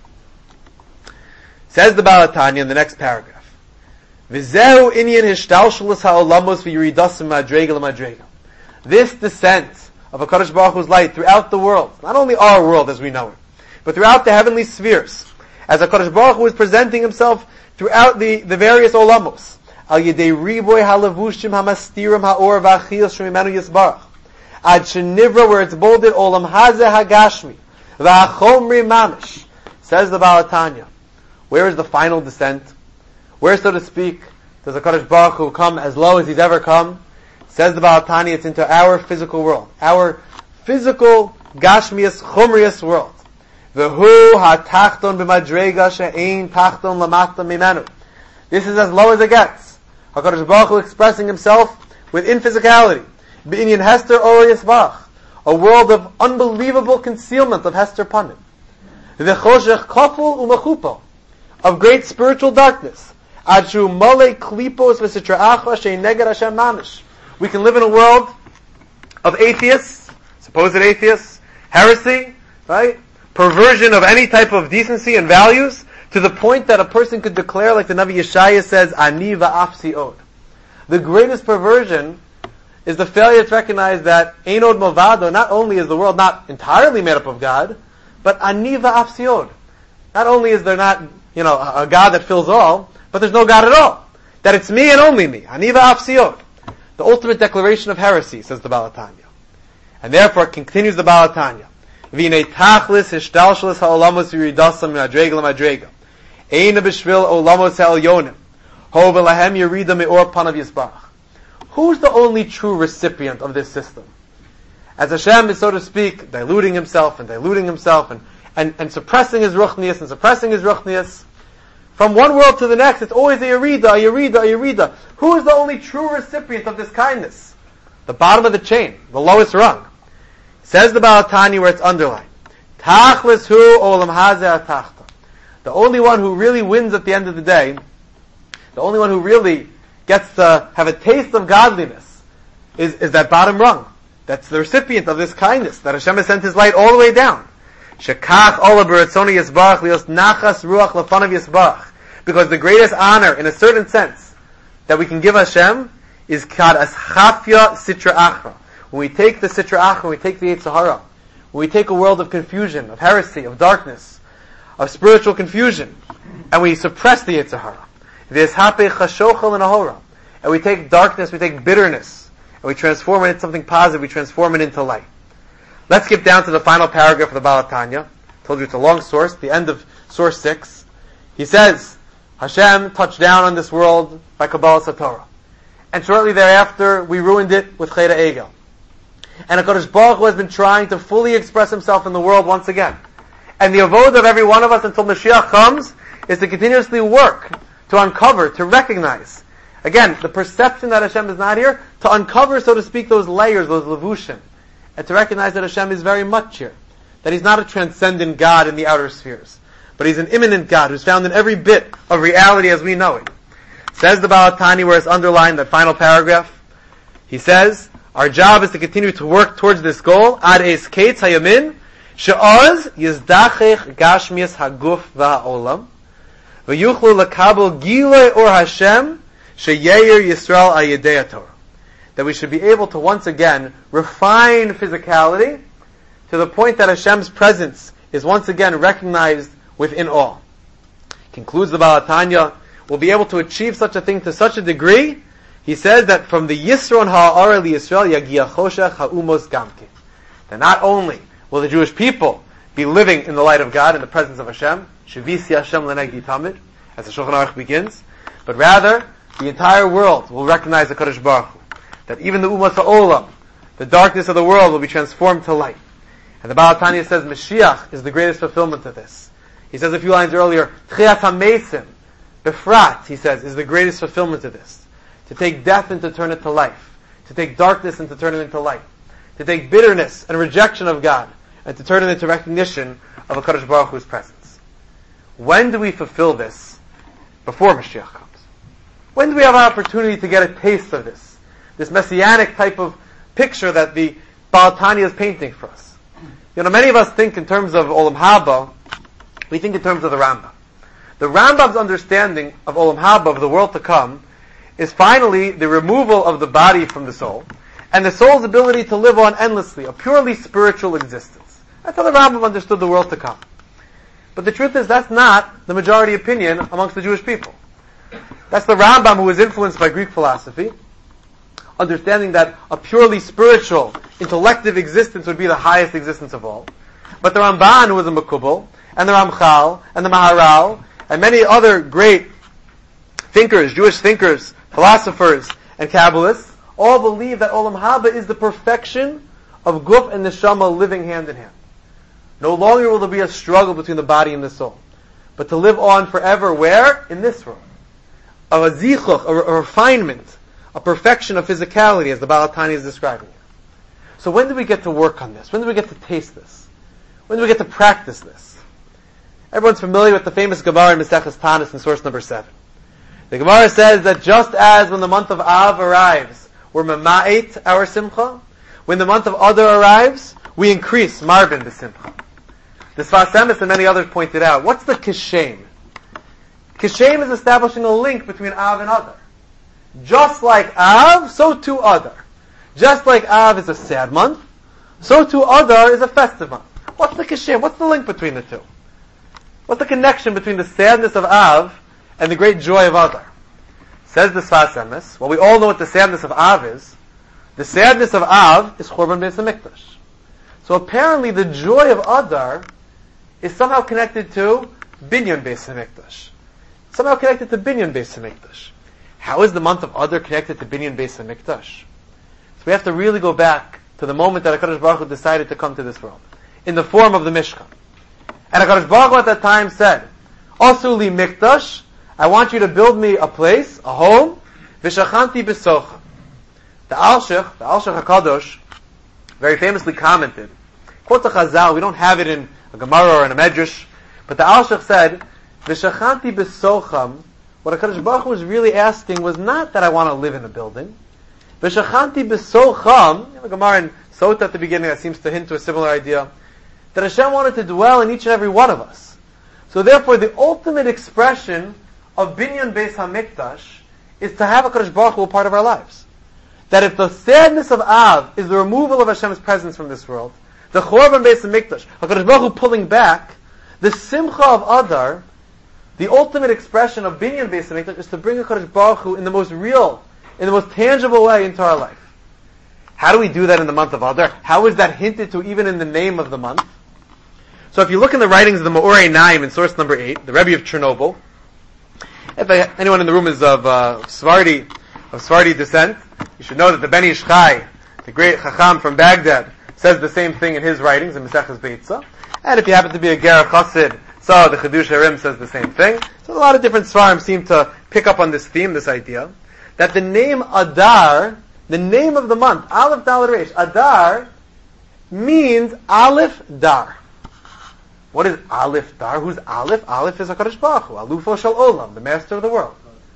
Says the Baal HaTanya in the next paragraph, V'zehu inyan hishtalshelus ha'olamos v'yiridasim madrega l'madrega. This descent of HaKadosh Baruch Hu's light throughout the world, not only our world as we know it, but throughout the heavenly spheres, as HaKadosh Baruch Hu is presenting Himself throughout the various olamos, al yedei riboy halavushim hamastirim ha'or v'achiyos shemimenu yisbarach, ad shenivra, where it's bolded, olam hazeh hagashmi, v'achomri mamish. Says the Baal HaTanya, where is the final descent? Where, so to speak, does HaKadosh Baruch Hu come as low as He's ever come? Says the Baal HaTanya, it's into our physical world, our physical gashmius chumrius world. V'hu ha'tachton b'madrega she'ein tachton lamata mimenu. This is as low as it gets. HaKadosh Baruch Hu expressing Himself within physicality. B'inyan Hester Or Yisbarach, a world of unbelievable concealment of Hester Panim. V'choshech kaful u'machupal, of great spiritual darkness. Adshu male klipos v'sitra'acha she'neged Hashem mamish. We can live in a world of atheists, supposed atheists, heresy, right? Perversion of any type of decency and values, to the point that a person could declare, like the Navi Yeshaya says, Ani va'af si'od. The greatest perversion is the failure to recognize that Ein od movado, not only is the world not entirely made up of God, but Ani va'af si'od. Not only is there not, a God that fills all, but there's no God at all. That it's me and only me. Ani va'af si'od. The ultimate declaration of heresy, says the Baal HaTanya. And therefore, continues the Baal HaTanya, V'nei tachlis hishtalshelis ha'olamos yiridasam madrega l'madrega. Eina b'shvil olamos ha'elyonim. Ho v'lahem yirida me'or panav yisbarach. Who's the only true recipient of this system? As Hashem is, so to speak, diluting Himself and suppressing His ruchnius, from one world to the next, it's always a yerida. Who is the only true recipient of this kindness? The bottom of the chain, the lowest rung. Says the Baal HaTanya where it's underlined, Tachlis hu olam hazeh atachta. The only one who really wins at the end of the day, the only one who really gets to have a taste of godliness, is that bottom rung. that's the recipient of this kindness, that Hashem has sent His light all the way down. Shekach ola b'ratzoni yisbarach lios nachas ruach lefanav yisbarach. Because the greatest honor, in a certain sense, that we can give Hashem is kad aschafya sitra achra. When we take the sitra achra, when we take the Yetzer Hara, when we take a world of confusion, of heresy, of darkness, of spiritual confusion, and we suppress the Yetzer Hara, and we take darkness, we take bitterness, and we transform it into something positive, we transform it into light. Let's skip down to the final paragraph of the Baal HaTanya. I told you it's a long source, the end of source 6. He says, Hashem touched down on this world by Kabbalah Satorah. And shortly thereafter, we ruined it with Cheda Egel. And HaKadosh Baruch Hu has been trying to fully express Himself in the world once again. And the avodah of every one of us until Mashiach comes is to continuously work, to uncover, to recognize. Again, the perception that Hashem is not here, to uncover, so to speak, those layers, those levushim, and to recognize that Hashem is very much here. That He's not a transcendent God in the outer spheres, but He's an immanent God who's found in every bit of reality as we know it. Says the Baal HaTanya, where it's underlined, that final paragraph, he says, our job is to continue to work towards this goal, ad es ketz hayamin, she'oz yizdachech gashmias haguf va'olam, v'yuchlu lakabel gilei or Hashem, she'yeir Yisrael al yedei Torah. That we should be able to once again refine physicality to the point that Hashem's presence is once again recognized within all. Concludes the Baal HaTanya, we'll be able to achieve such a thing to such a degree, he says that from the Yisron ha'ara li Yisrael yagia choshech ha'umos gamke. That not only will the Jewish people be living in the light of God, in the presence of Hashem, Shevisi Hashem l'negdi tamid, as the Shulchan Aruch begins, but rather, the entire world will recognize the Kadosh Baruch Hu. That even the Umas ha'olam, the darkness of the world, will be transformed to light. And the Baal HaTanya says Mashiach is the greatest fulfillment of this. He says a few lines earlier, Tchias HaMesim, Befrat, he says, is the greatest fulfillment of this. To take death and to turn it to life. To take darkness and to turn it into light. To take bitterness and rejection of God and to turn it into recognition of a Kadosh Baruch Hu's presence. When do we fulfill this? Before Mashiach comes. When do we have an opportunity to get a taste of this? This messianic type of picture that the Baal HaTanya is painting for us. You know, many of us think in terms of Olam Haba, we think in terms of the Rambam. The Rambam's understanding of Olam Haba, of the world to come, is finally the removal of the body from the soul, and the soul's ability to live on endlessly, a purely spiritual existence. That's how the Rambam understood the world to come. But the truth is, that's not the majority opinion amongst the Jewish people. That's the Rambam who was influenced by Greek philosophy, understanding that a purely spiritual, intellective existence would be the highest existence of all. But the Ramban, who was a Makubal, and the Ramchal, and the Maharal, and many other great thinkers, Jewish thinkers, philosophers, and Kabbalists, all believe that Olam Haba is the perfection of Guf and Neshama living hand in hand. No longer will there be a struggle between the body and the soul, but to live on forever, where? In this world. Of a zichuch, a refinement, a perfection of physicality, as the Baal HaTanya is describing it. So when do we get to work on this? When do we get to taste this? When do we get to practice this? Everyone's familiar with the famous Gemara in Maseches Tanis in source number 7. The Gemara says that just as when the month of Av arrives, we're mema'et our simcha, when the month of Adar arrives, we increase Marvin the simcha. The Sfas Emes and many others pointed out, what's the kishem? Kishem is establishing a link between Av and Adar. Just like Av, so too Adar. Just like Av is a sad month, so too Adar is a festive month. What's the kishem? What's the link between the two? What's the connection between the sadness of Av and the great joy of Adar? Says the Sfas Emes, well, we all know what the sadness of Av is. The sadness of Av is Churban Beis HaMikdash. So apparently the joy of Adar is somehow connected to Binyan Beis HaMikdash. Somehow connected to Binyan Beis HaMikdash. How is the month of Adar connected to Binyan Beis HaMikdash? So we have to really go back to the moment that HaKadosh Baruch Hu decided to come to this world, in the form of the Mishkan. And HaKadosh Baruch Hu at that time said, Asu li mikdash, I want you to build me a place, a home, v'shachanti b'socha. The Alshich HaKadosh, very famously commented, quotes a Chazal, we don't have it in a Gemara or in a Medrash, but the Alshich said, v'shachanti b'socham, what HaKadosh Baruch Hu was really asking was not that I want to live in a building, V'shachanti b'socham, the Gemara in Sota at the beginning that seems to hint to a similar idea, that Hashem wanted to dwell in each and every one of us. So therefore, the ultimate expression of Binyan Beis HaMikdash is to have HaKadosh Baruch Hu a part of our lives. That if the sadness of Av is the removal of Hashem's presence from this world, the Chorban Beis HaMikdash, HaKadosh Baruch Hu pulling back, the Simcha of Adar, the ultimate expression of Binyan Beis HaMikdash is to bring HaKadosh Baruch Hu in the most real, in the most tangible way into our life. How do we do that in the month of Adar? How is that hinted to even in the name of the month? So if you look in the writings of the Me'orei Naim in source number 8, the Rebbe of Chernobyl, if anyone in the room is of Sephardi descent, you should know that the Ben Ish Chai, the great Chacham from Baghdad, says the same thing in his writings in Maseches Beitza. And if you happen to be a Ger Chassid, so the Chidush Harim says the same thing. So a lot of different Svarim seem to pick up on this theme, this idea, that the name Adar, the name of the month, Aleph Daled Reish, Adar, means Aleph Dar. What is Aleph Dar? Who's Aleph? Aleph is HaKadosh Baruch Hu, Alufo Shel Olam, the master of the world.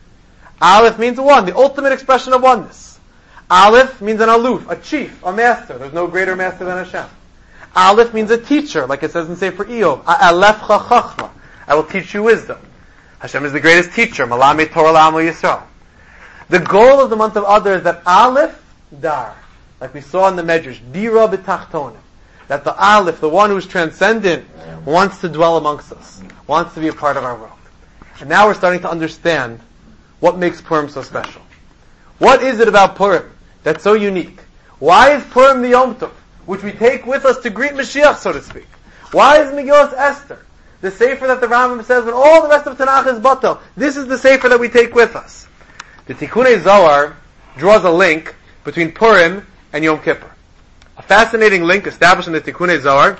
Aleph means one, the ultimate expression of oneness. Aleph means an aluf, a chief, a master. There's no greater master than Hashem. Aleph means a teacher, like it says in Sefer Iyov. Alefcha chachma, I will teach you wisdom. Hashem is the greatest teacher. Malamed Torah l'Amo Yisrael. The goal of the month of Adar is that Aleph Dar, like we saw in the Medrash, Dira b'tachtonim, that the Aleph, the one who is transcendent, wants to dwell amongst us, wants to be a part of our world. And now we're starting to understand what makes Purim so special. What is it about Purim that's so unique? Why is Purim the Yom Tov, which we take with us to greet Mashiach, so to speak? Why is Megillas Esther, the Sefer that the Rambam says when all the rest of Tanakh is batel, this is the Sefer that we take with us? The Tikkunei Zohar draws a link between Purim and Yom Kippur. A fascinating link established in the Tikkunei Zohar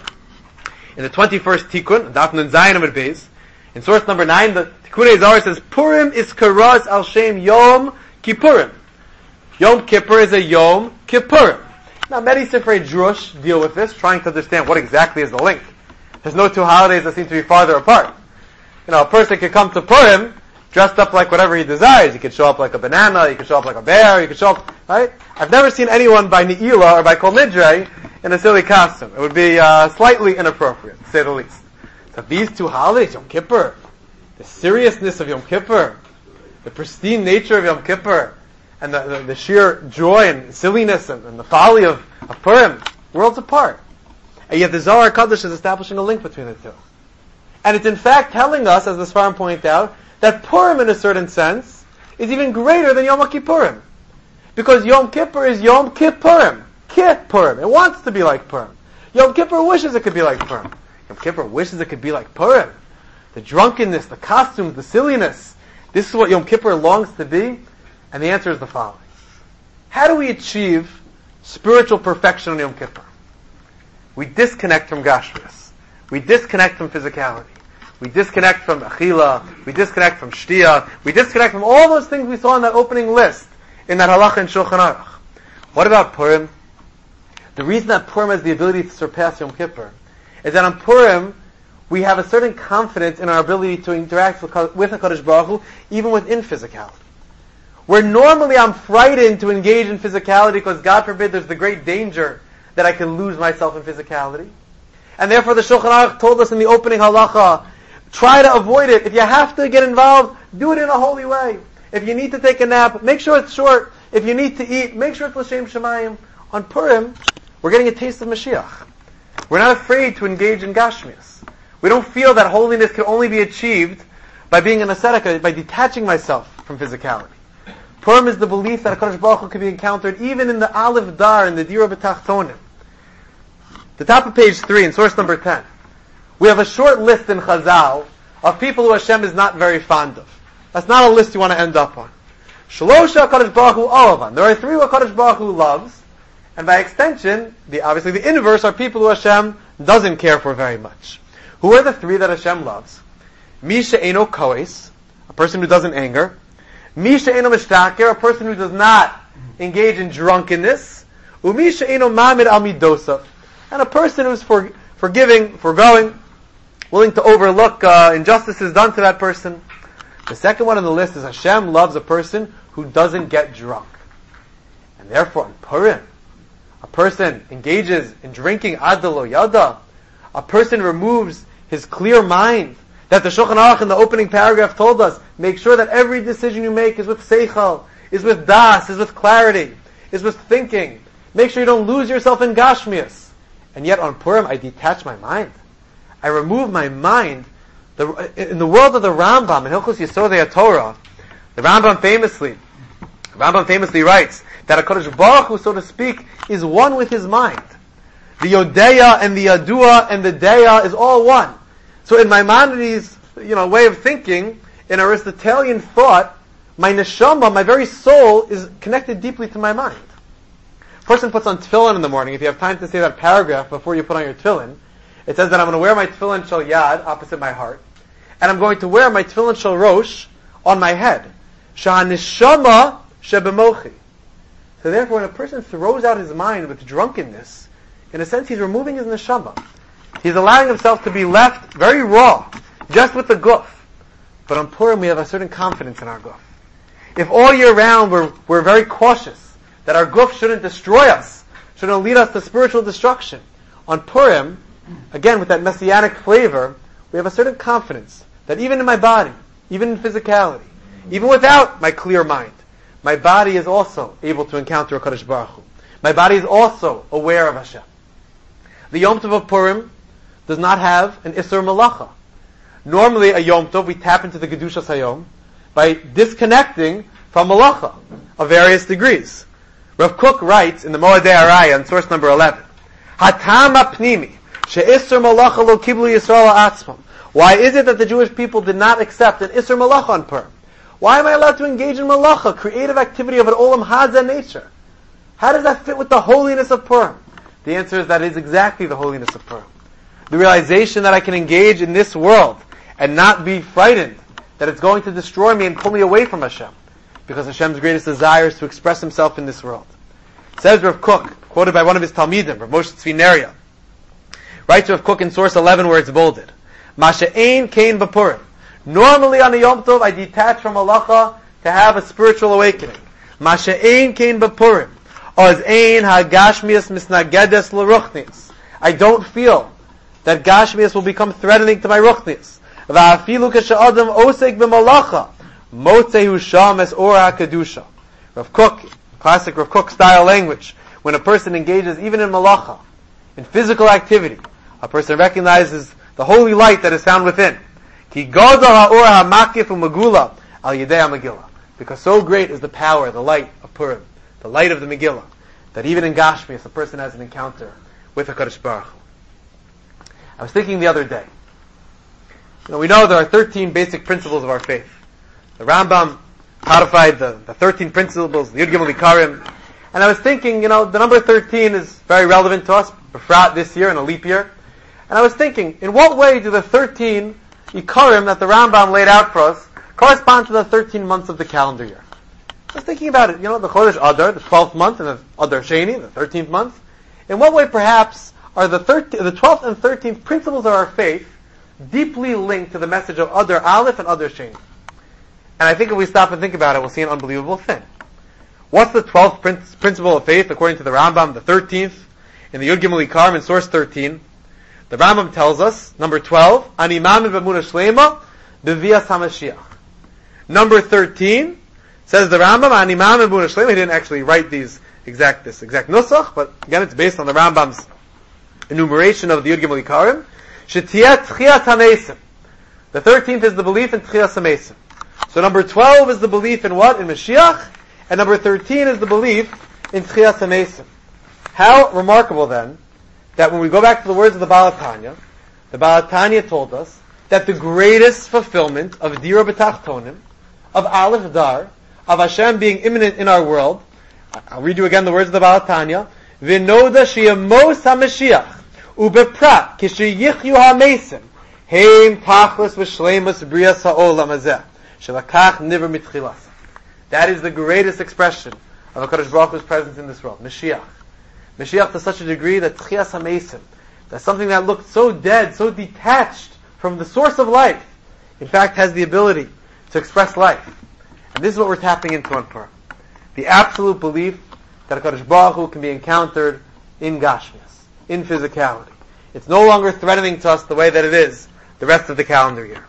in the 21st Tikkun, Daf Nun Zayin Amud Beis. In source number 9, the Tikkunei Zohar says, Purim is karas al shem Yom Kippurim. Yom Kippur is a Yom Kippurim. Now, many Sifrei Drush deal with this, trying to understand what exactly is the link. There's no two holidays that seem to be farther apart. A person could come to Purim dressed up like whatever he desires. He could show up like a banana, he could show up like a bear, he could show up, right? I've never seen anyone by Ne'ilah or by Kol Nidre in a silly costume. It would be slightly inappropriate, to say the least. So these two holidays, Yom Kippur, the seriousness of Yom Kippur, the pristine nature of Yom Kippur, and the sheer joy and silliness and the folly of Purim, worlds apart. And yet the Zohar Kadosh is establishing a link between the two. And it's in fact telling us, as the Sfarim point out, that Purim in a certain sense is even greater than Yom Kippurim. Because Yom Kippur is Yom Kippurim. Kippurim. It wants to be like Purim. Yom Kippur wishes it could be like Purim. Yom Kippur wishes it could be like Purim. The drunkenness, the costumes, the silliness. This is what Yom Kippur longs to be. And the answer is the following. How do we achieve spiritual perfection on Yom Kippur? We disconnect from Gashmias. We disconnect from physicality. We disconnect from Achila. We disconnect from Shtia. We disconnect from all those things we saw in that opening list in that Halacha and Shulchan Aruch. What about Purim? The reason that Purim has the ability to surpass Yom Kippur is that on Purim we have a certain confidence in our ability to interact with HaKadosh Baruch Hu even within physicality. Where normally I'm frightened to engage in physicality because God forbid there's the great danger that I can lose myself in physicality. And therefore the Shulchan Aruch told us in the opening halacha, try to avoid it. If you have to get involved, do it in a holy way. If you need to take a nap, make sure it's short. If you need to eat, make sure it's l'shem shemayim. On Purim, we're getting a taste of Mashiach. We're not afraid to engage in Gashmias. We don't feel that holiness can only be achieved by being an ascetic, by detaching myself from physicality. Purim is the belief that HaKadosh Baruch Hu can be encountered even in the Aleph Dar, in the Dira B'tachtonim. The top of page 3, in source number 10. We have a short list in Chazal of people who Hashem is not very fond of. That's not a list you want to end up on. Shalosha HaKadosh Baruch Hu Olavan. There are 3 who HaKadosh Baruch Hu loves, and by extension, obviously the inverse are people who Hashem doesn't care for very much. Who are the 3 that Hashem loves? Misha Eino Koes, a person who doesn't anger. Misha Eino Mishtaker, a person who does not engage in drunkenness. Umisha Eino Mamid Al Midosav, and a person who's forgiving, forgoing, willing to overlook injustices done to that person. The second one on the list is Hashem loves a person who doesn't get drunk. And therefore, on Purim, a person engages in drinking adalo yada. A person removes his clear mind that the Shulchan Aruch in the opening paragraph told us. Make sure that every decision you make is with seichel, is with das, is with clarity, is with thinking. Make sure you don't lose yourself in gashmias. And yet on Purim, I detach my mind. I remove my mind. In the world of the Rambam, in Hilchos Yesodei HaTorah, the Rambam famously writes that HaKadosh Baruch Hu, so to speak, is one with his mind. The Yodeya and the Yadua and the Deya is all one. So in Maimonides, way of thinking, in Aristotelian thought, my neshama, my very soul, is connected deeply to my mind. A person puts on tefillin in the morning. If you have time to say that paragraph before you put on your tefillin, it says that I'm going to wear my tefillin shel yad, opposite my heart, and I'm going to wear my tefillin shel rosh on my head. Sha'anishama shebemochi. So therefore, when a person throws out his mind with drunkenness, in a sense he's removing his neshama. He's allowing himself to be left very raw, just with the guf. But on Purim we have a certain confidence in our guf. If all year round we're very cautious that our guf shouldn't destroy us, shouldn't lead us to spiritual destruction, on Purim, again with that messianic flavor, we have a certain confidence that even in my body, even in physicality, even without my clear mind, my body is also able to encounter HaKadosh Baruch Hu. My body is also aware of Hashem. The Yom Tov of Purim does not have an Isser Malacha. Normally, a Yom Tov, we tap into the Kedushas Hayom by disconnecting from Malacha of various degrees. Rav Kook writes in the Moedei Araya, on source number 11, Hatam Apnimi, She'Isser Malacha lo kiblu Yisrael atzmam. Why is it that the Jewish people did not accept an Isser Malacha on Purim? Why am I allowed to engage in Malacha, creative activity of an Olam Hazeh nature? How does that fit with the holiness of Purim? The answer is that it is exactly the holiness of Purim. The realization that I can engage in this world and not be frightened that it's going to destroy me and pull me away from Hashem. Because Hashem's greatest desire is to express Himself in this world. Says Rav Kook, quoted by one of his Talmidim, Rav Moshe Tzvi Neria, writes Rav Kook in source 11 where it's bolded, Masha ein kain b'Purim. Normally on a Yom Tov I detach from halacha to have a spiritual awakening. Masha ein kain b'Purim. Oz ein ha-gashmias misnagedes l'ruchnis. I don't feel that gashmias will become threatening to my ruchnis. Va'afilu k'sha'adam osek b'malacha motzehu sham es or ha-kedusha. Rav Kook, classic Rav Kook style language. When a person engages even in malacha, in physical activity, a person recognizes the holy light that is found within. Ki gadol ha'or ha'makif u'magula al yedei ha'megillah. Because so great is the power, the light of Purim, the light of the Megillah, that even in Gashmias a person has an encounter with HaKadosh Baruch Hu. I was thinking the other day, we know there are 13 basic principles of our faith. The Rambam codified the 13 principles, the Yud Gimel Ikarim, and I was thinking, the number 13 is very relevant to us, Befrat this year in a leap year, and I was thinking, in what way do the 13 Ikarim that the Rambam laid out for us correspond to the 13 months of the calendar year? I was thinking about it, the Chodesh Adar, the 12th month, and the Adar Sheni, the 13th month. In what way perhaps are the 12th and 13th principles of our faith deeply linked to the message of Adar Aleph and Adar Sheni? And I think if we stop and think about it, we'll see an unbelievable thing. What's the 12th principle of faith according to the Rambam, the 13th, in the Yud Gimel Ikarim in source 13? The Rambam tells us, number 12, An Imam B'Emunah Shlema, B'Vias HaMashiach. Number 13, says the Rambam, An Imam B'Emunah Shlema, he didn't actually write this exact nusach, but again it's based on the Rambam's enumeration of the Yud Gimel Ikarim. Shetiyat Tchiyat HaMesim. The 13th is the belief in Tchiyat HaMesim. So number 12 is the belief in what? In Mashiach. And number 13 is the belief in Tchiyat HaMesim. How remarkable then, that when we go back to the words of the Baal HaTanya told us that the greatest fulfillment of Dira B'Tachtonim, of Aleph Dar, of Hashem being imminent in our world, I'll read you again the words of the Baal HaTanya, V'noda sheyamos HaMashiach, u'beprat kisheyichyu HaMesim, heim tachlis v'shleimus brias ha'olam hazeh, shelakach niver mitchilas. That is the greatest expression of HaKadosh Baruch Hu's presence in this world, Mashiach. Mashiach to such a degree that Tchiyas HaMesim, that something that looked so dead, so detached from the source of life, in fact has the ability to express life. And this is what we're tapping into on Purim. The absolute belief that HaKadosh Baruch Hu can be encountered in Gashmias, in physicality. It's no longer threatening to us the way that it is the rest of the calendar year.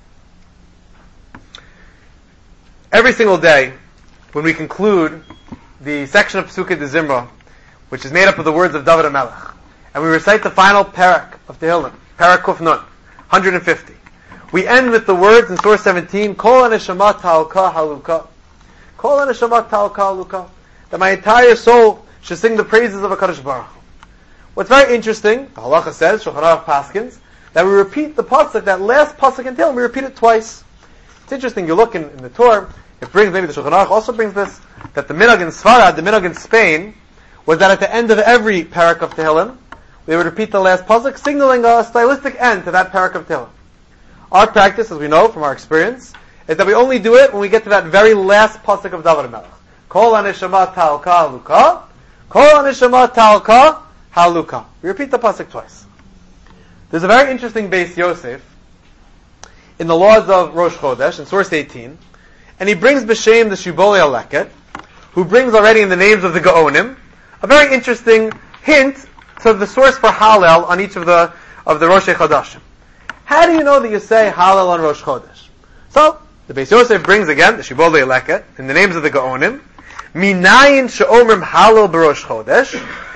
Every single day, when we conclude the section of Pesukei de Zimra, which is made up of the words of David HaMelech, and we recite the final parak of Tehillim, parak Kuf Nun, 150. We end with the words in Surah 17, Kol HaNeshama Ta'alka Haluka. Kol HaNeshama Ta'alka Haluka. That my entire soul should sing the praises of HaKadosh Baruch Hu. What's very interesting, the halacha says, Shulchan Aruch Paskins, that we repeat the pasuk, that last pasuk in Tehillim, we repeat it twice. It's interesting, you look in the Torah, it brings, maybe the Shulchan Aruch also brings this, that the minhag in Sfarad, the minhag in Spain, was that at the end of every parak of Tehillim, we would repeat the last pasuk, signaling a stylistic end to that parak of Tehillim. Our practice, as we know from our experience, is that we only do it when we get to that very last pasuk of David HaMelech. Kol HaNeshama Ta'alka Haluka. Kol HaNeshama Ta'alka Haluka. We repeat the pasuk twice. There's a very interesting Beis Yosef in the laws of Rosh Chodesh, in source 18, and he brings B'Shem the Shibbolei HaLeket, who brings already in the names of the Gaonim, a very interesting hint to the source for Hallel on each of the Rosh Chodeshim. How do you know that you say Hallel on Rosh Chodesh? So, the Beis Yosef brings again the Shibbolei HaLeket in the names of the Gaonim, Minayin she'omrim Hallel b'Rosh Chodesh,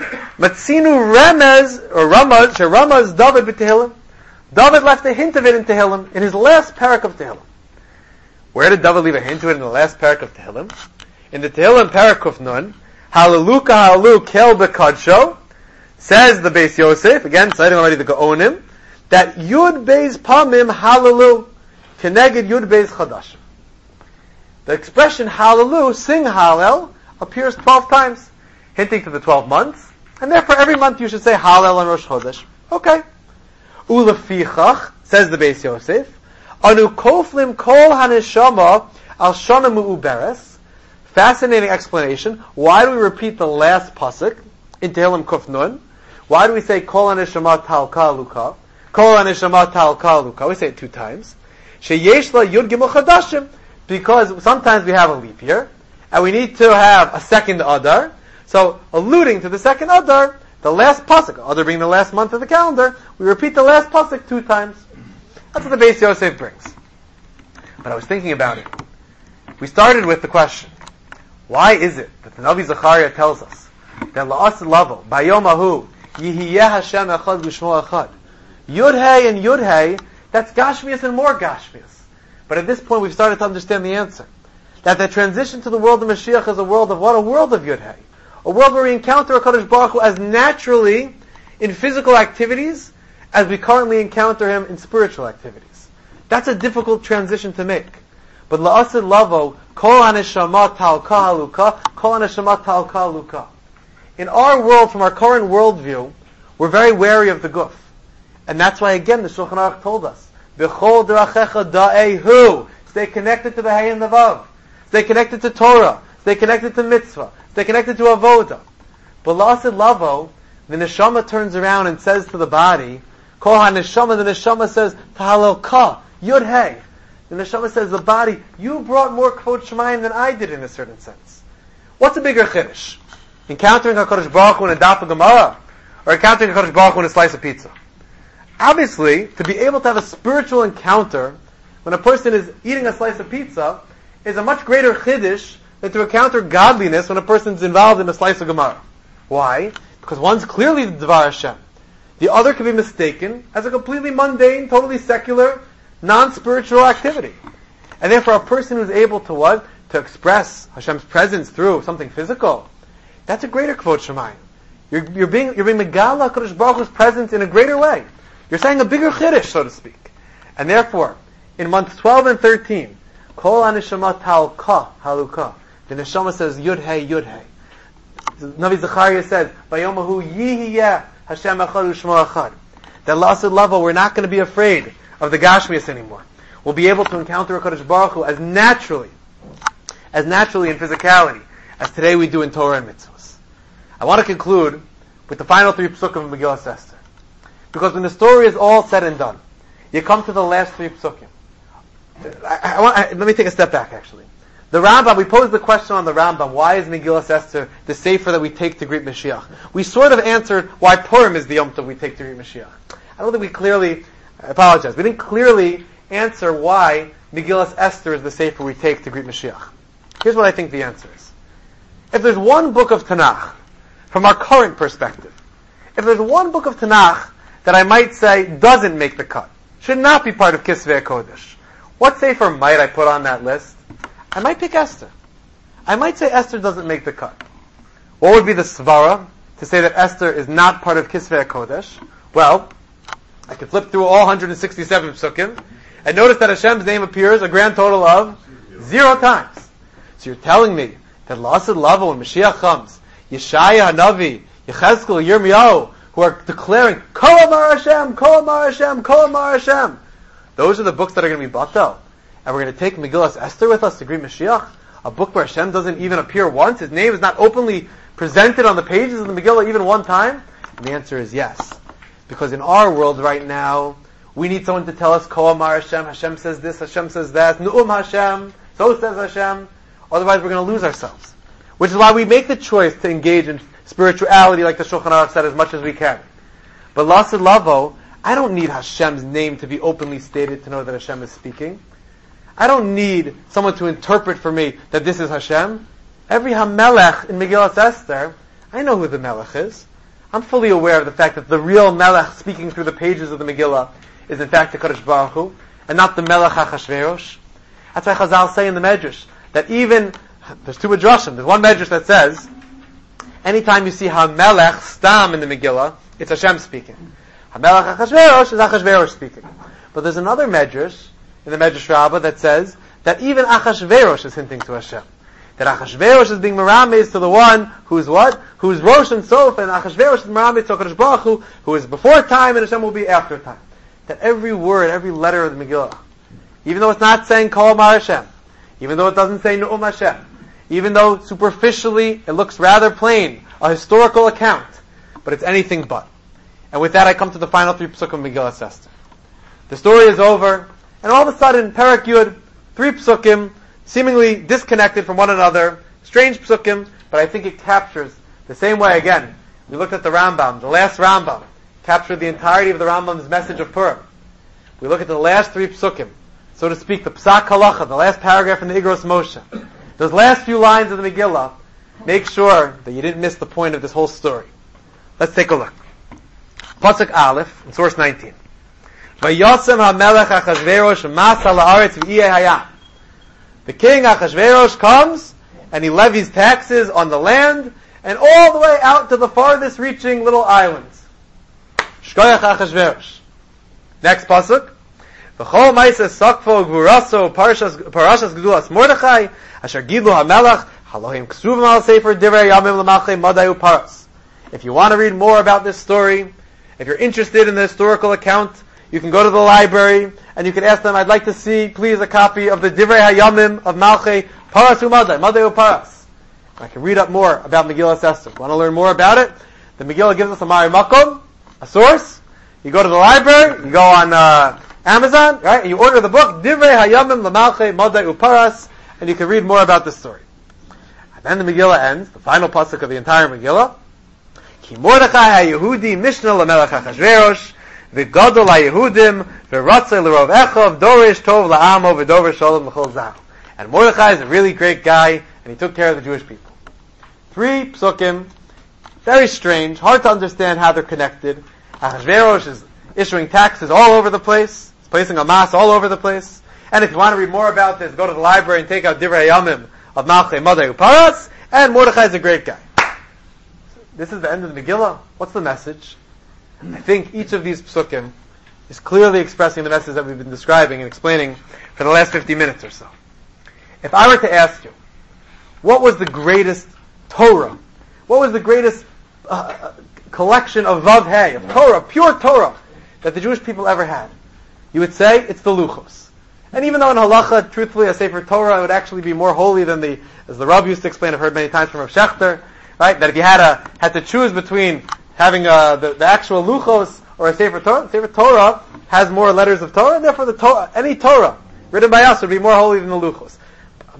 Matzinu remez, or Ramaz, she'Ramaz David b'Tehillim. David left a hint of it in Tehillim, in his last parak of Tehillim. Where did David leave a hint to it in the last parak of Tehillim? In the Tehillim parak Kuf Nun, Hallelujah, Hallelu, Kel B'Kadsho, says the Beis Yosef, again citing already the Gaonim, that Yud Beis Pamim Hallelu, Keneged Yud Beis Chadashim. The expression Hallelu, sing Hallel, appears 12 times, hinting to the 12 months, and therefore every month you should say Hallel on Rosh Chodesh. Okay. Ulefichach, says the Beis Yosef, Anu Koflim Kol HaNeshama Al Shana Mu'uberes. Fascinating explanation. Why do we repeat the last pasuk in Tehillim Kuf Nun? Why do we say Kol HaNeshama Ta'alka Haluka? Kol HaNeshama Ta'alka Haluka. We say it 2 times. Sheyesh La Yud Gimel Chadashim. Because sometimes we have a leap year, and we need to have a second Adar. So, alluding to the second Adar, the last pasuk, Adar being the last month of the calendar, we repeat the last pasuk 2 times. That's what the Beis Yosef brings. But I was thinking about it. We started with the question, why is it that the Navi Zechariah tells us that La'as Lavo, Bayom Ahu, Yihiyeh Hashem Echad V'Shmo Echad, Yud-Hey and Yud-Hey, that's Gashmias and more Gashmias. But at this point we've started to understand the answer. That the transition to the world of Mashiach is a world of what? A world of Yud-Hey. A world where we encounter HaKadosh Baruch Hu as naturally in physical activities as we currently encounter Him in spiritual activities. That's a difficult transition to make. But La'asid Lavo, Kol HaNeshama Ta'alka Haluka, Kol HaNeshama Ta'alka Haluka. In our world, from our current worldview, we're very wary of the guf. And that's why again the Shulchan Aruch told us, B'chol D'rachecha Da'ehu. Stay connected to the Hay and the Vav. Stay connected to Torah. Stay connected to Mitzvah. Stay connected to Avoda. But La'asid Lavo, the Neshama turns around and says to the body, Kol HaNeshama, the Neshama says, Tahalel Ka, Yud Hey. The Neshama says, the body, you brought more Kvod Shemayim than I did in a certain sense. What's a bigger Chiddush? Encountering HaKadosh Baruch Hu in a daf of Gemara, or encountering HaKadosh Baruch Hu in a slice of pizza? Obviously, to be able to have a spiritual encounter when a person is eating a slice of pizza is a much greater Chiddush than to encounter godliness when a person is involved in a slice of Gemara. Why? Because one's clearly the Dvar Hashem. The other can be mistaken as a completely mundane, totally secular, non-spiritual activity. And therefore a person who's able to what? To express Hashem's presence through something physical, that's a greater Kvod Shemayim. You're being Megala HaKadosh Baruch Hu's presence in a greater way. You're saying a bigger Chiddush, so to speak. And therefore, in months 12 and 13, Kol HaNeshama Ta'alka Haluka, the Neshama says, Yud Hey, Yud Hey. Navi Zechariah says, Vayomahu Yihiyeh Hashem Echad U'Shmo Echad. That La'asid Lavo, we're not going to be afraid of the Gashmias anymore. We'll be able to encounter HaKadosh Baruch Hu as naturally in physicality, as today we do in Torah and Mitzvahs. I want to conclude with the final 3 psukim of Megillas Esther. Because when the story is all said and done, you come to the last 3 psukim. Let me take a step back, actually. The Rambam, we posed the question on the Rambam, why is Megillas Esther the sefer that we take to greet Mashiach? We sort of answered why Purim is the Yom Tov we take to greet Mashiach. I don't think we clearly, I apologize, we didn't clearly answer why Megillas Esther is the sefer we take to greet Mashiach. Here's what I think the answer is. If there's one book of Tanakh, from our current perspective, if there's one book of Tanakh that I might say doesn't make the cut, should not be part of Kisvei Kodesh, what sefer might I put on that list? I might pick Esther. I might say Esther doesn't make the cut. What would be the svara to say that Esther is not part of Kisvei Kodesh? Well, I could flip through all 167 psukim and notice that Hashem's name appears a grand total of 0 times. So you're telling me that L'Asad Lava, when Mashiach comes, Yeshaya Hanavi, Yechezkel, Yirmiyahu, who are declaring, Kol Amar Hashem, Kol Amar Hashem, Kol Amar Hashem. Those are the books that are going to be batal. And we're going to take Megillas Esther with us to greet Mashiach, a book where Hashem doesn't even appear once. His name is not openly presented on the pages of the Megillah even one time. And the answer is yes. Because in our world right now, we need someone to tell us, Kol Amar Hashem, Hashem says this, Hashem says that, Nu'um Hashem, so says Hashem. Otherwise we're going to lose ourselves. Which is why we make the choice to engage in spirituality like the Shulchan Aruch said as much as we can. But L'Asad Lavo, I don't need Hashem's name to be openly stated to know that Hashem is speaking. I don't need someone to interpret for me that this is Hashem. Every HaMelech in Megillas Esther, I know who the Melech is. I'm fully aware of the fact that the real Melech speaking through the pages of the Megillah is in fact the Kadosh Baruch Hu, and not the Melech HaChashverosh. That's why Chazal say in the Medrash that even, there's 2 Medrashim. There's one Medrash that says, anytime you see HaMelech Stam in the Megillah, it's Hashem speaking. HaMelech HaChashverosh is HaChashverosh speaking. But there's another Medrash in the Medrash Rabbah that says that even Achashverosh is hinting to Hashem. That Achashverosh is being merames to the one who's what? Who's Rosh and Sof, and Achashverosh is merames to HaKadosh Baruch Hu, who is before time, and Hashem will be after time. That every word, every letter of the Megillah, even though it's not saying Kol Amar Hashem, even though it doesn't say Nu'um Hashem, even though superficially it looks rather plain, a historical account, but it's anything but. And with that I come to the final 3 psukim of Megillas Esther. The story is over, and all of a sudden, Perek Yud, 3 psukim, seemingly disconnected from one another, strange psukim, but I think it captures, the same way again, we looked at the Rambam, the last Rambam, captured the entirety of the Rambam's message of Purim. We look at the last 3 psukim, so to speak, the Psak Halacha, the last paragraph in the Igros Moshe. Those last few lines of the Megillah, make sure that you didn't miss the point of this whole story. Let's take a look. Pasuk Aleph, in source 19. Vayosem HaMelech Achashverosh Mas Al Haaretz V'iyeh Hayam. The king Achashverosh comes, and he levies taxes on the land, and all the way out to the farthest reaching little islands. Shkoyach Achashverosh. Next pasuk. V'chol Maises Sakfo Gvuraso Parashas Gedulas Mordechai Asher Gidlu HaMelech Halohim Ksuvim Al Sefer Divrei Yamim L'Malchei Madai Uparas. If you want to read more about this story, if you're interested in the historical account, you can go to the library and you can ask them, I'd like to see, please, a copy of the Divrei HaYamim of Malchei Paras Umadai, Madai Uparas. I can read up more about Megillas Esther. Want to learn more about it? The Megillah gives us a Mari Makom, a source. You go to the library, you go on Amazon, right, and you order the book, Divrei HaYamim L'Malchei Madai Uparas, and you can read more about this story. And then the Megillah ends, the final pasuk of the entire Megillah. Ki Mordechai HaYehudi Mishnah L'Melech HaChashverosh V'gadol HaYehudim V'ratzei L'Rov Echov Dorish Tov La'amo V'Dorish Shalom L'Chol Zah. And Mordechai is a really great guy, and he took care of the Jewish people. 3 psukim, very strange, hard to understand how they're connected. Achashverosh is issuing taxes all over the place. He's placing a mass all over the place. And if you want to read more about this, go to the library and take out Divrei Yamim of Malchei Madai Uparas. And Mordechai is a great guy. This is the end of the Megillah. What's the message? I think each of these psukim is clearly expressing the message that we've been describing and explaining for the last 50 minutes or so. If I were to ask you, what was the greatest Torah? What was the greatest collection of Vav Hey, of Torah, pure Torah, that the Jewish people ever had? You would say it's the Luchos. And even though in Halacha, truthfully, a Sefer Torah would actually be more holy than as the Rav used to explain, I've heard many times from Rav Shechter, right? That if you had to choose between having the actual Luchos or a Sefer Torah has more letters of Torah, and therefore any Torah written by us would be more holy than the Luchos.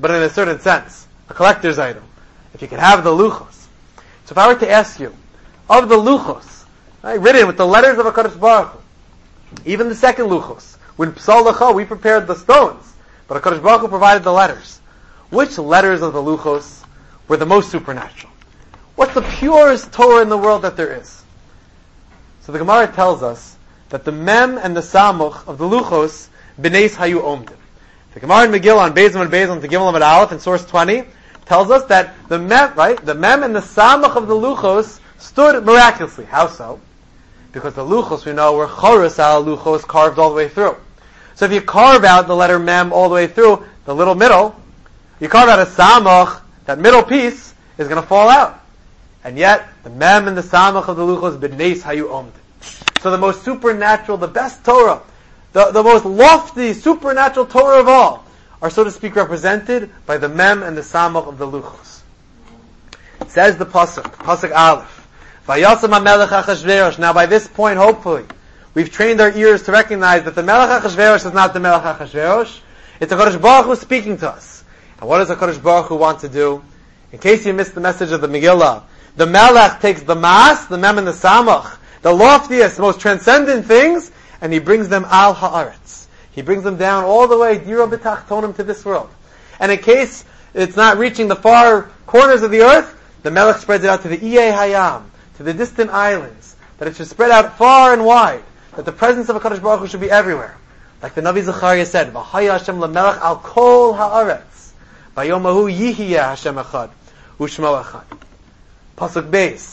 but in a certain sense, a collector's item. If you could have the luchos. So if I were to ask you, of the luchos, right, written with the letters of HaKadosh Baruch Hu, even the second luchos, when Psal Lecha, we prepared the stones, but HaKadosh Baruch Hu provided the letters. Which letters of the luchos were the most supernatural? What's the purest Torah in the world that there is? So the Gemara tells us that the mem and the samuch of the luchos, b'neis hayu omdim. The Gemara in Megillah on Beis and Beis on the Gimel Amud Aleph in source 20 tells us that the mem, right, the mem and the samuch of the luchos stood miraculously. How so? Because the luchos, we know, were chorus al luchos, carved all the way through. So if you carve out the letter mem all the way through, the little middle, you carve out a samuch, that middle piece is going to fall out. And yet, the mem and the samuch of the luchos, b'neis hayu omdim. So the most supernatural, the best Torah, the most lofty, supernatural Torah of all, are, so to speak, represented by the mem and the samach of the luchos. Says the pasuk Aleph, Vayasam HaMelech Achashverosh. Now by this point, hopefully, we've trained our ears to recognize that the Melech Achashverosh is not the Melech Achashverosh. It's HaKadosh Baruch Hu speaking to us. And what does HaKadosh Baruch Hu want to do? In case you missed the message of the Megillah, the Melech takes the mas, the mem and the samach, the loftiest, most transcendent things, and he brings them al haaretz. He brings them down all the way, dira b'tachtonim, to this world. And in case it's not reaching the far corners of the earth, the Melech spreads it out to the Iyei Hayam, to the distant islands, that it should spread out far and wide, that the presence of HaKadosh Baruch Hu should be everywhere. Like the Navi Zechariah said, V'haya Hashem lemelech al kol haaretz, v'yomahu yihiyeh Hashem echad, u'shmo echad. Pasuk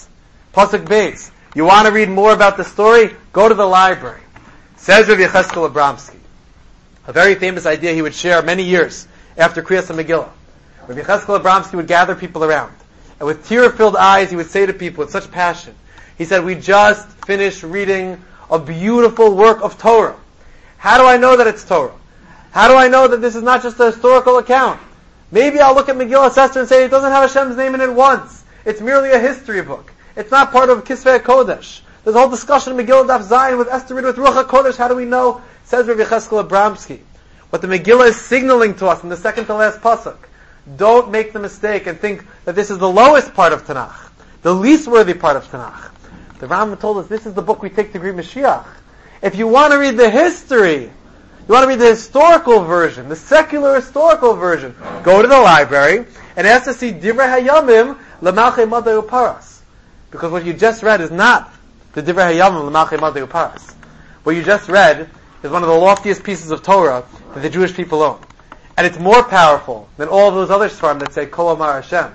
Beis. You want to read more about the story? Go to the library. Says Rav Yecheskel Abramsky, a very famous idea he would share many years after Kriyas HaMegillah. Rav Yecheskel Abramsky would gather people around, and with tear-filled eyes he would say to people with such passion, he said, we just finished reading a beautiful work of Torah. How do I know that it's Torah? How do I know that this is not just a historical account? Maybe I'll look at Megillah Esther and say it doesn't have Hashem's name in it once. It's merely a history book. It's not part of Kisvei HaKodesh. There's a whole discussion in Megillah Daf Zayin with Esther written with Ruach HaKodesh. How do we know? Says Rav Yecheskel Abramsky. What the Megillah is signaling to us in the second to last pasuk. Don't make the mistake and think that this is the lowest part of Tanakh, the least worthy part of Tanakh. The Rambam told us this is the book we take to greet Mashiach. If you want to read the history, you want to read the historical version, the secular historical version, go to the library and ask to see Divrei Hayamim L'Malchei Madai Uparas. Because what you just read is not the Divrei Hayamim L'Malchei Madai Uparas. What you just read is one of the loftiest pieces of Torah that the Jewish people own. And it's more powerful than all of those other svarim that say Kol Amar Hashem,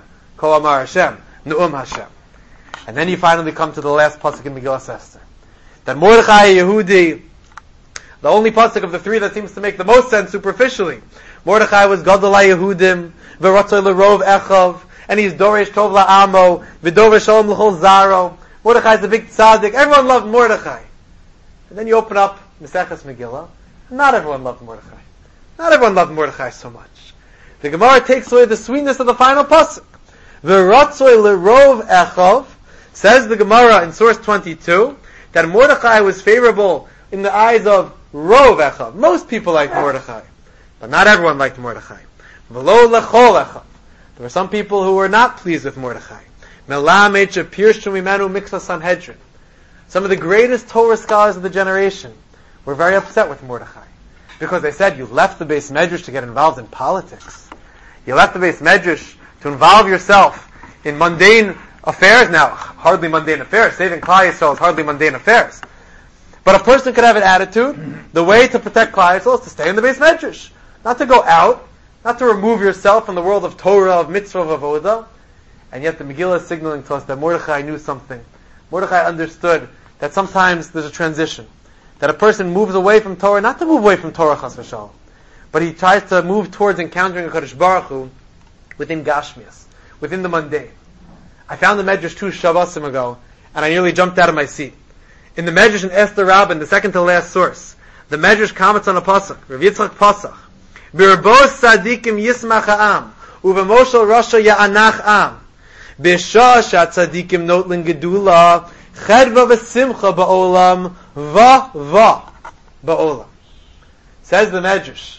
Nu'um Hashem. And then you finally come to the last pasuk in Megillah Esther. That Mordechai Yehudi, the only pasuk of the three that seems to make the most sense superficially. Mordechai was Gadol HaYehudim, V'ratzoi L'Rov Echav, and he's Doresh Tov La'amo, V'Doresh Shalom L'Chol Zaro. Mordechai's the big tzaddik. Everyone loved Mordechai. And then you open up Maseches Megillah, and not everyone loved Mordechai. Not everyone loved Mordechai so much. The Gemara takes away the sweetness of the final pasuk. V'ratzoi L'Rov Echav, says the Gemara in source 22, that Mordechai was favorable in the eyes of Rov Echav. Most people liked Mordechai, but not everyone liked Mordechai. V'lo L'Chol Echav. There were some people who were not pleased with Mordechai. Melamed Shapir Shumimanu Miksa Sanhedrin. Some of the greatest Torah scholars of the generation were very upset with Mordechai, because they said, you left the Beis Medrash to get involved in politics. You left the Beis Medrash to involve yourself in mundane affairs. Now, hardly mundane affairs. Saving Klal Yisrael is hardly mundane affairs. But a person could have an attitude, the way to protect Klal Yisrael is to stay in the Beis Medrash. Not to go out, not to remove yourself from the world of Torah, of mitzvah, of avodah. And yet the Megillah is signaling to us that Mordechai knew something. Mordechai understood that sometimes there's a transition. That a person moves away from Torah, not to move away from Torah chas v'shalom, but he tries to move towards encountering HaKadosh Baruch Hu within Gashmias, within the mundane. I found the Medrash 2 Shabbosim ago, and I nearly jumped out of my seat. In the Medrash in Esther Rabbin, the second to last source, the Medrash comments on a pasuk, Rav Yitzchak Pasach, B'rabos tzadikim yismach ha'am, u'v'moshel rasha ya'anach am, b'shah tzadikim notlin gedula, chedva v'simcha ba'olam, va ba'olam. Says the Medrash,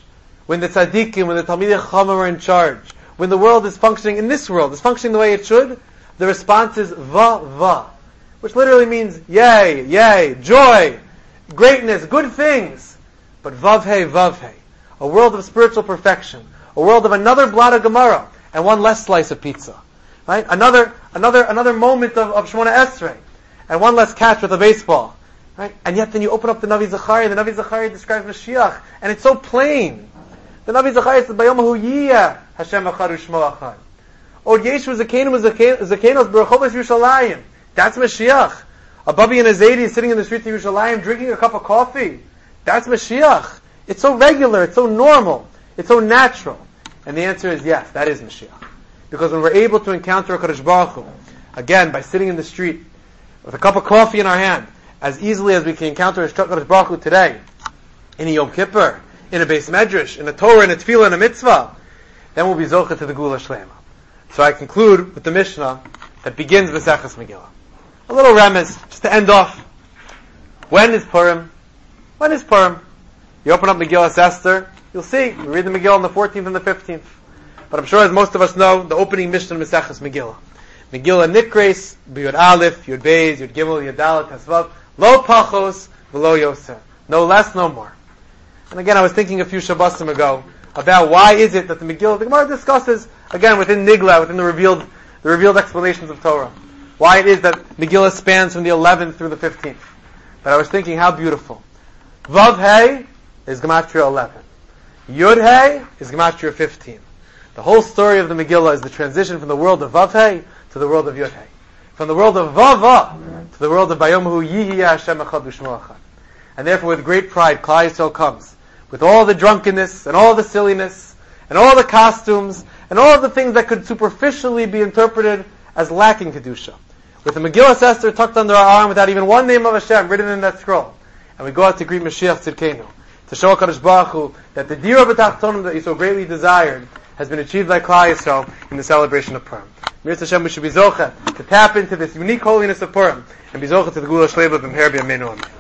when the tzaddikim, when the Talmidei Chacham are in charge, when the world is functioning in this world, is functioning the way it should, the response is va, which literally means yay, joy, greatness, good things. But vav hey, a world of spiritual perfection, a world of another blot of Gemara and one less slice of pizza, right? Another moment of Shemona Esrei and one less catch with a baseball, right? And yet then you open up the Navi Zechariah, and the Navi Zechariah describes Mashiach, and it's so plain. The Navi Zechariah says, "Bayomahu yiyeh Hashem echad u'shmo echad." Od Yeshu Zakenos b'Rechovos Yerushalayim. That's Mashiach. A Babi and a Zaidi is sitting in the streets of Yerushalayim drinking a cup of coffee. That's Mashiach. It's so regular, it's so normal, it's so natural. And the answer is yes, that is Mashiach. Because when we're able to encounter HaKadosh Baruch Hu, again, by sitting in the street with a cup of coffee in our hand, as easily as we can encounter HaKadosh Baruch Hu today, in a Yom Kippur, in a Beis Medrash, in a Torah, in a Tefillah, in a Mitzvah, then we'll be Zocheh to the Gula Shlema. So I conclude with the Mishnah that begins with Maseches Megillah. A little remez, just to end off. When is Purim? When is Purim? You open up Megillah Esther, you'll see, we read the Megillah on the 14th and the 15th. But I'm sure as most of us know, the opening Mishnah of Maseches Megillah. Megillah Nikres, B'Yud Aleph, Yud Beis, Yud Gimel, Yud Dalet, Tesvav, Lo Pachos, V'Lo Yoser. No less, no more. And again, I was thinking a few Shabbosim ago about why is it that the Megillah, the Gemara discusses, again, within Nigla, within the revealed explanations of Torah, why it is that Megillah spans from the 11th through the 15th. But I was thinking how beautiful. Vav Hey is Gematria 11. Yud Hey is Gematria 15. The whole story of the Megillah is the transition from the world of Vav Hey to the world of Yud Hey. From the world of Vava to the world of Bayomahu Yihiyeh Hashem echad u'shmo echad. And therefore with great pride, Klal Yisrael comes with all the drunkenness and all the silliness and all the costumes and all of the things that could superficially be interpreted as lacking Kedusha. With the Megillah Esther tucked under our arm without even one name of Hashem written in that scroll. And we go out to greet Mashiach Tzidkenu, to show HaKadosh Baruch Hu that the Dira B'Tachtonim that he so greatly desired has been achieved by Klal Yisrael in the celebration of Purim. Mir Hashem, we should be zocheh to tap into this unique holiness of Purim and be zocheh to the Gula Shleba B'Mher B'Yameinu Amen.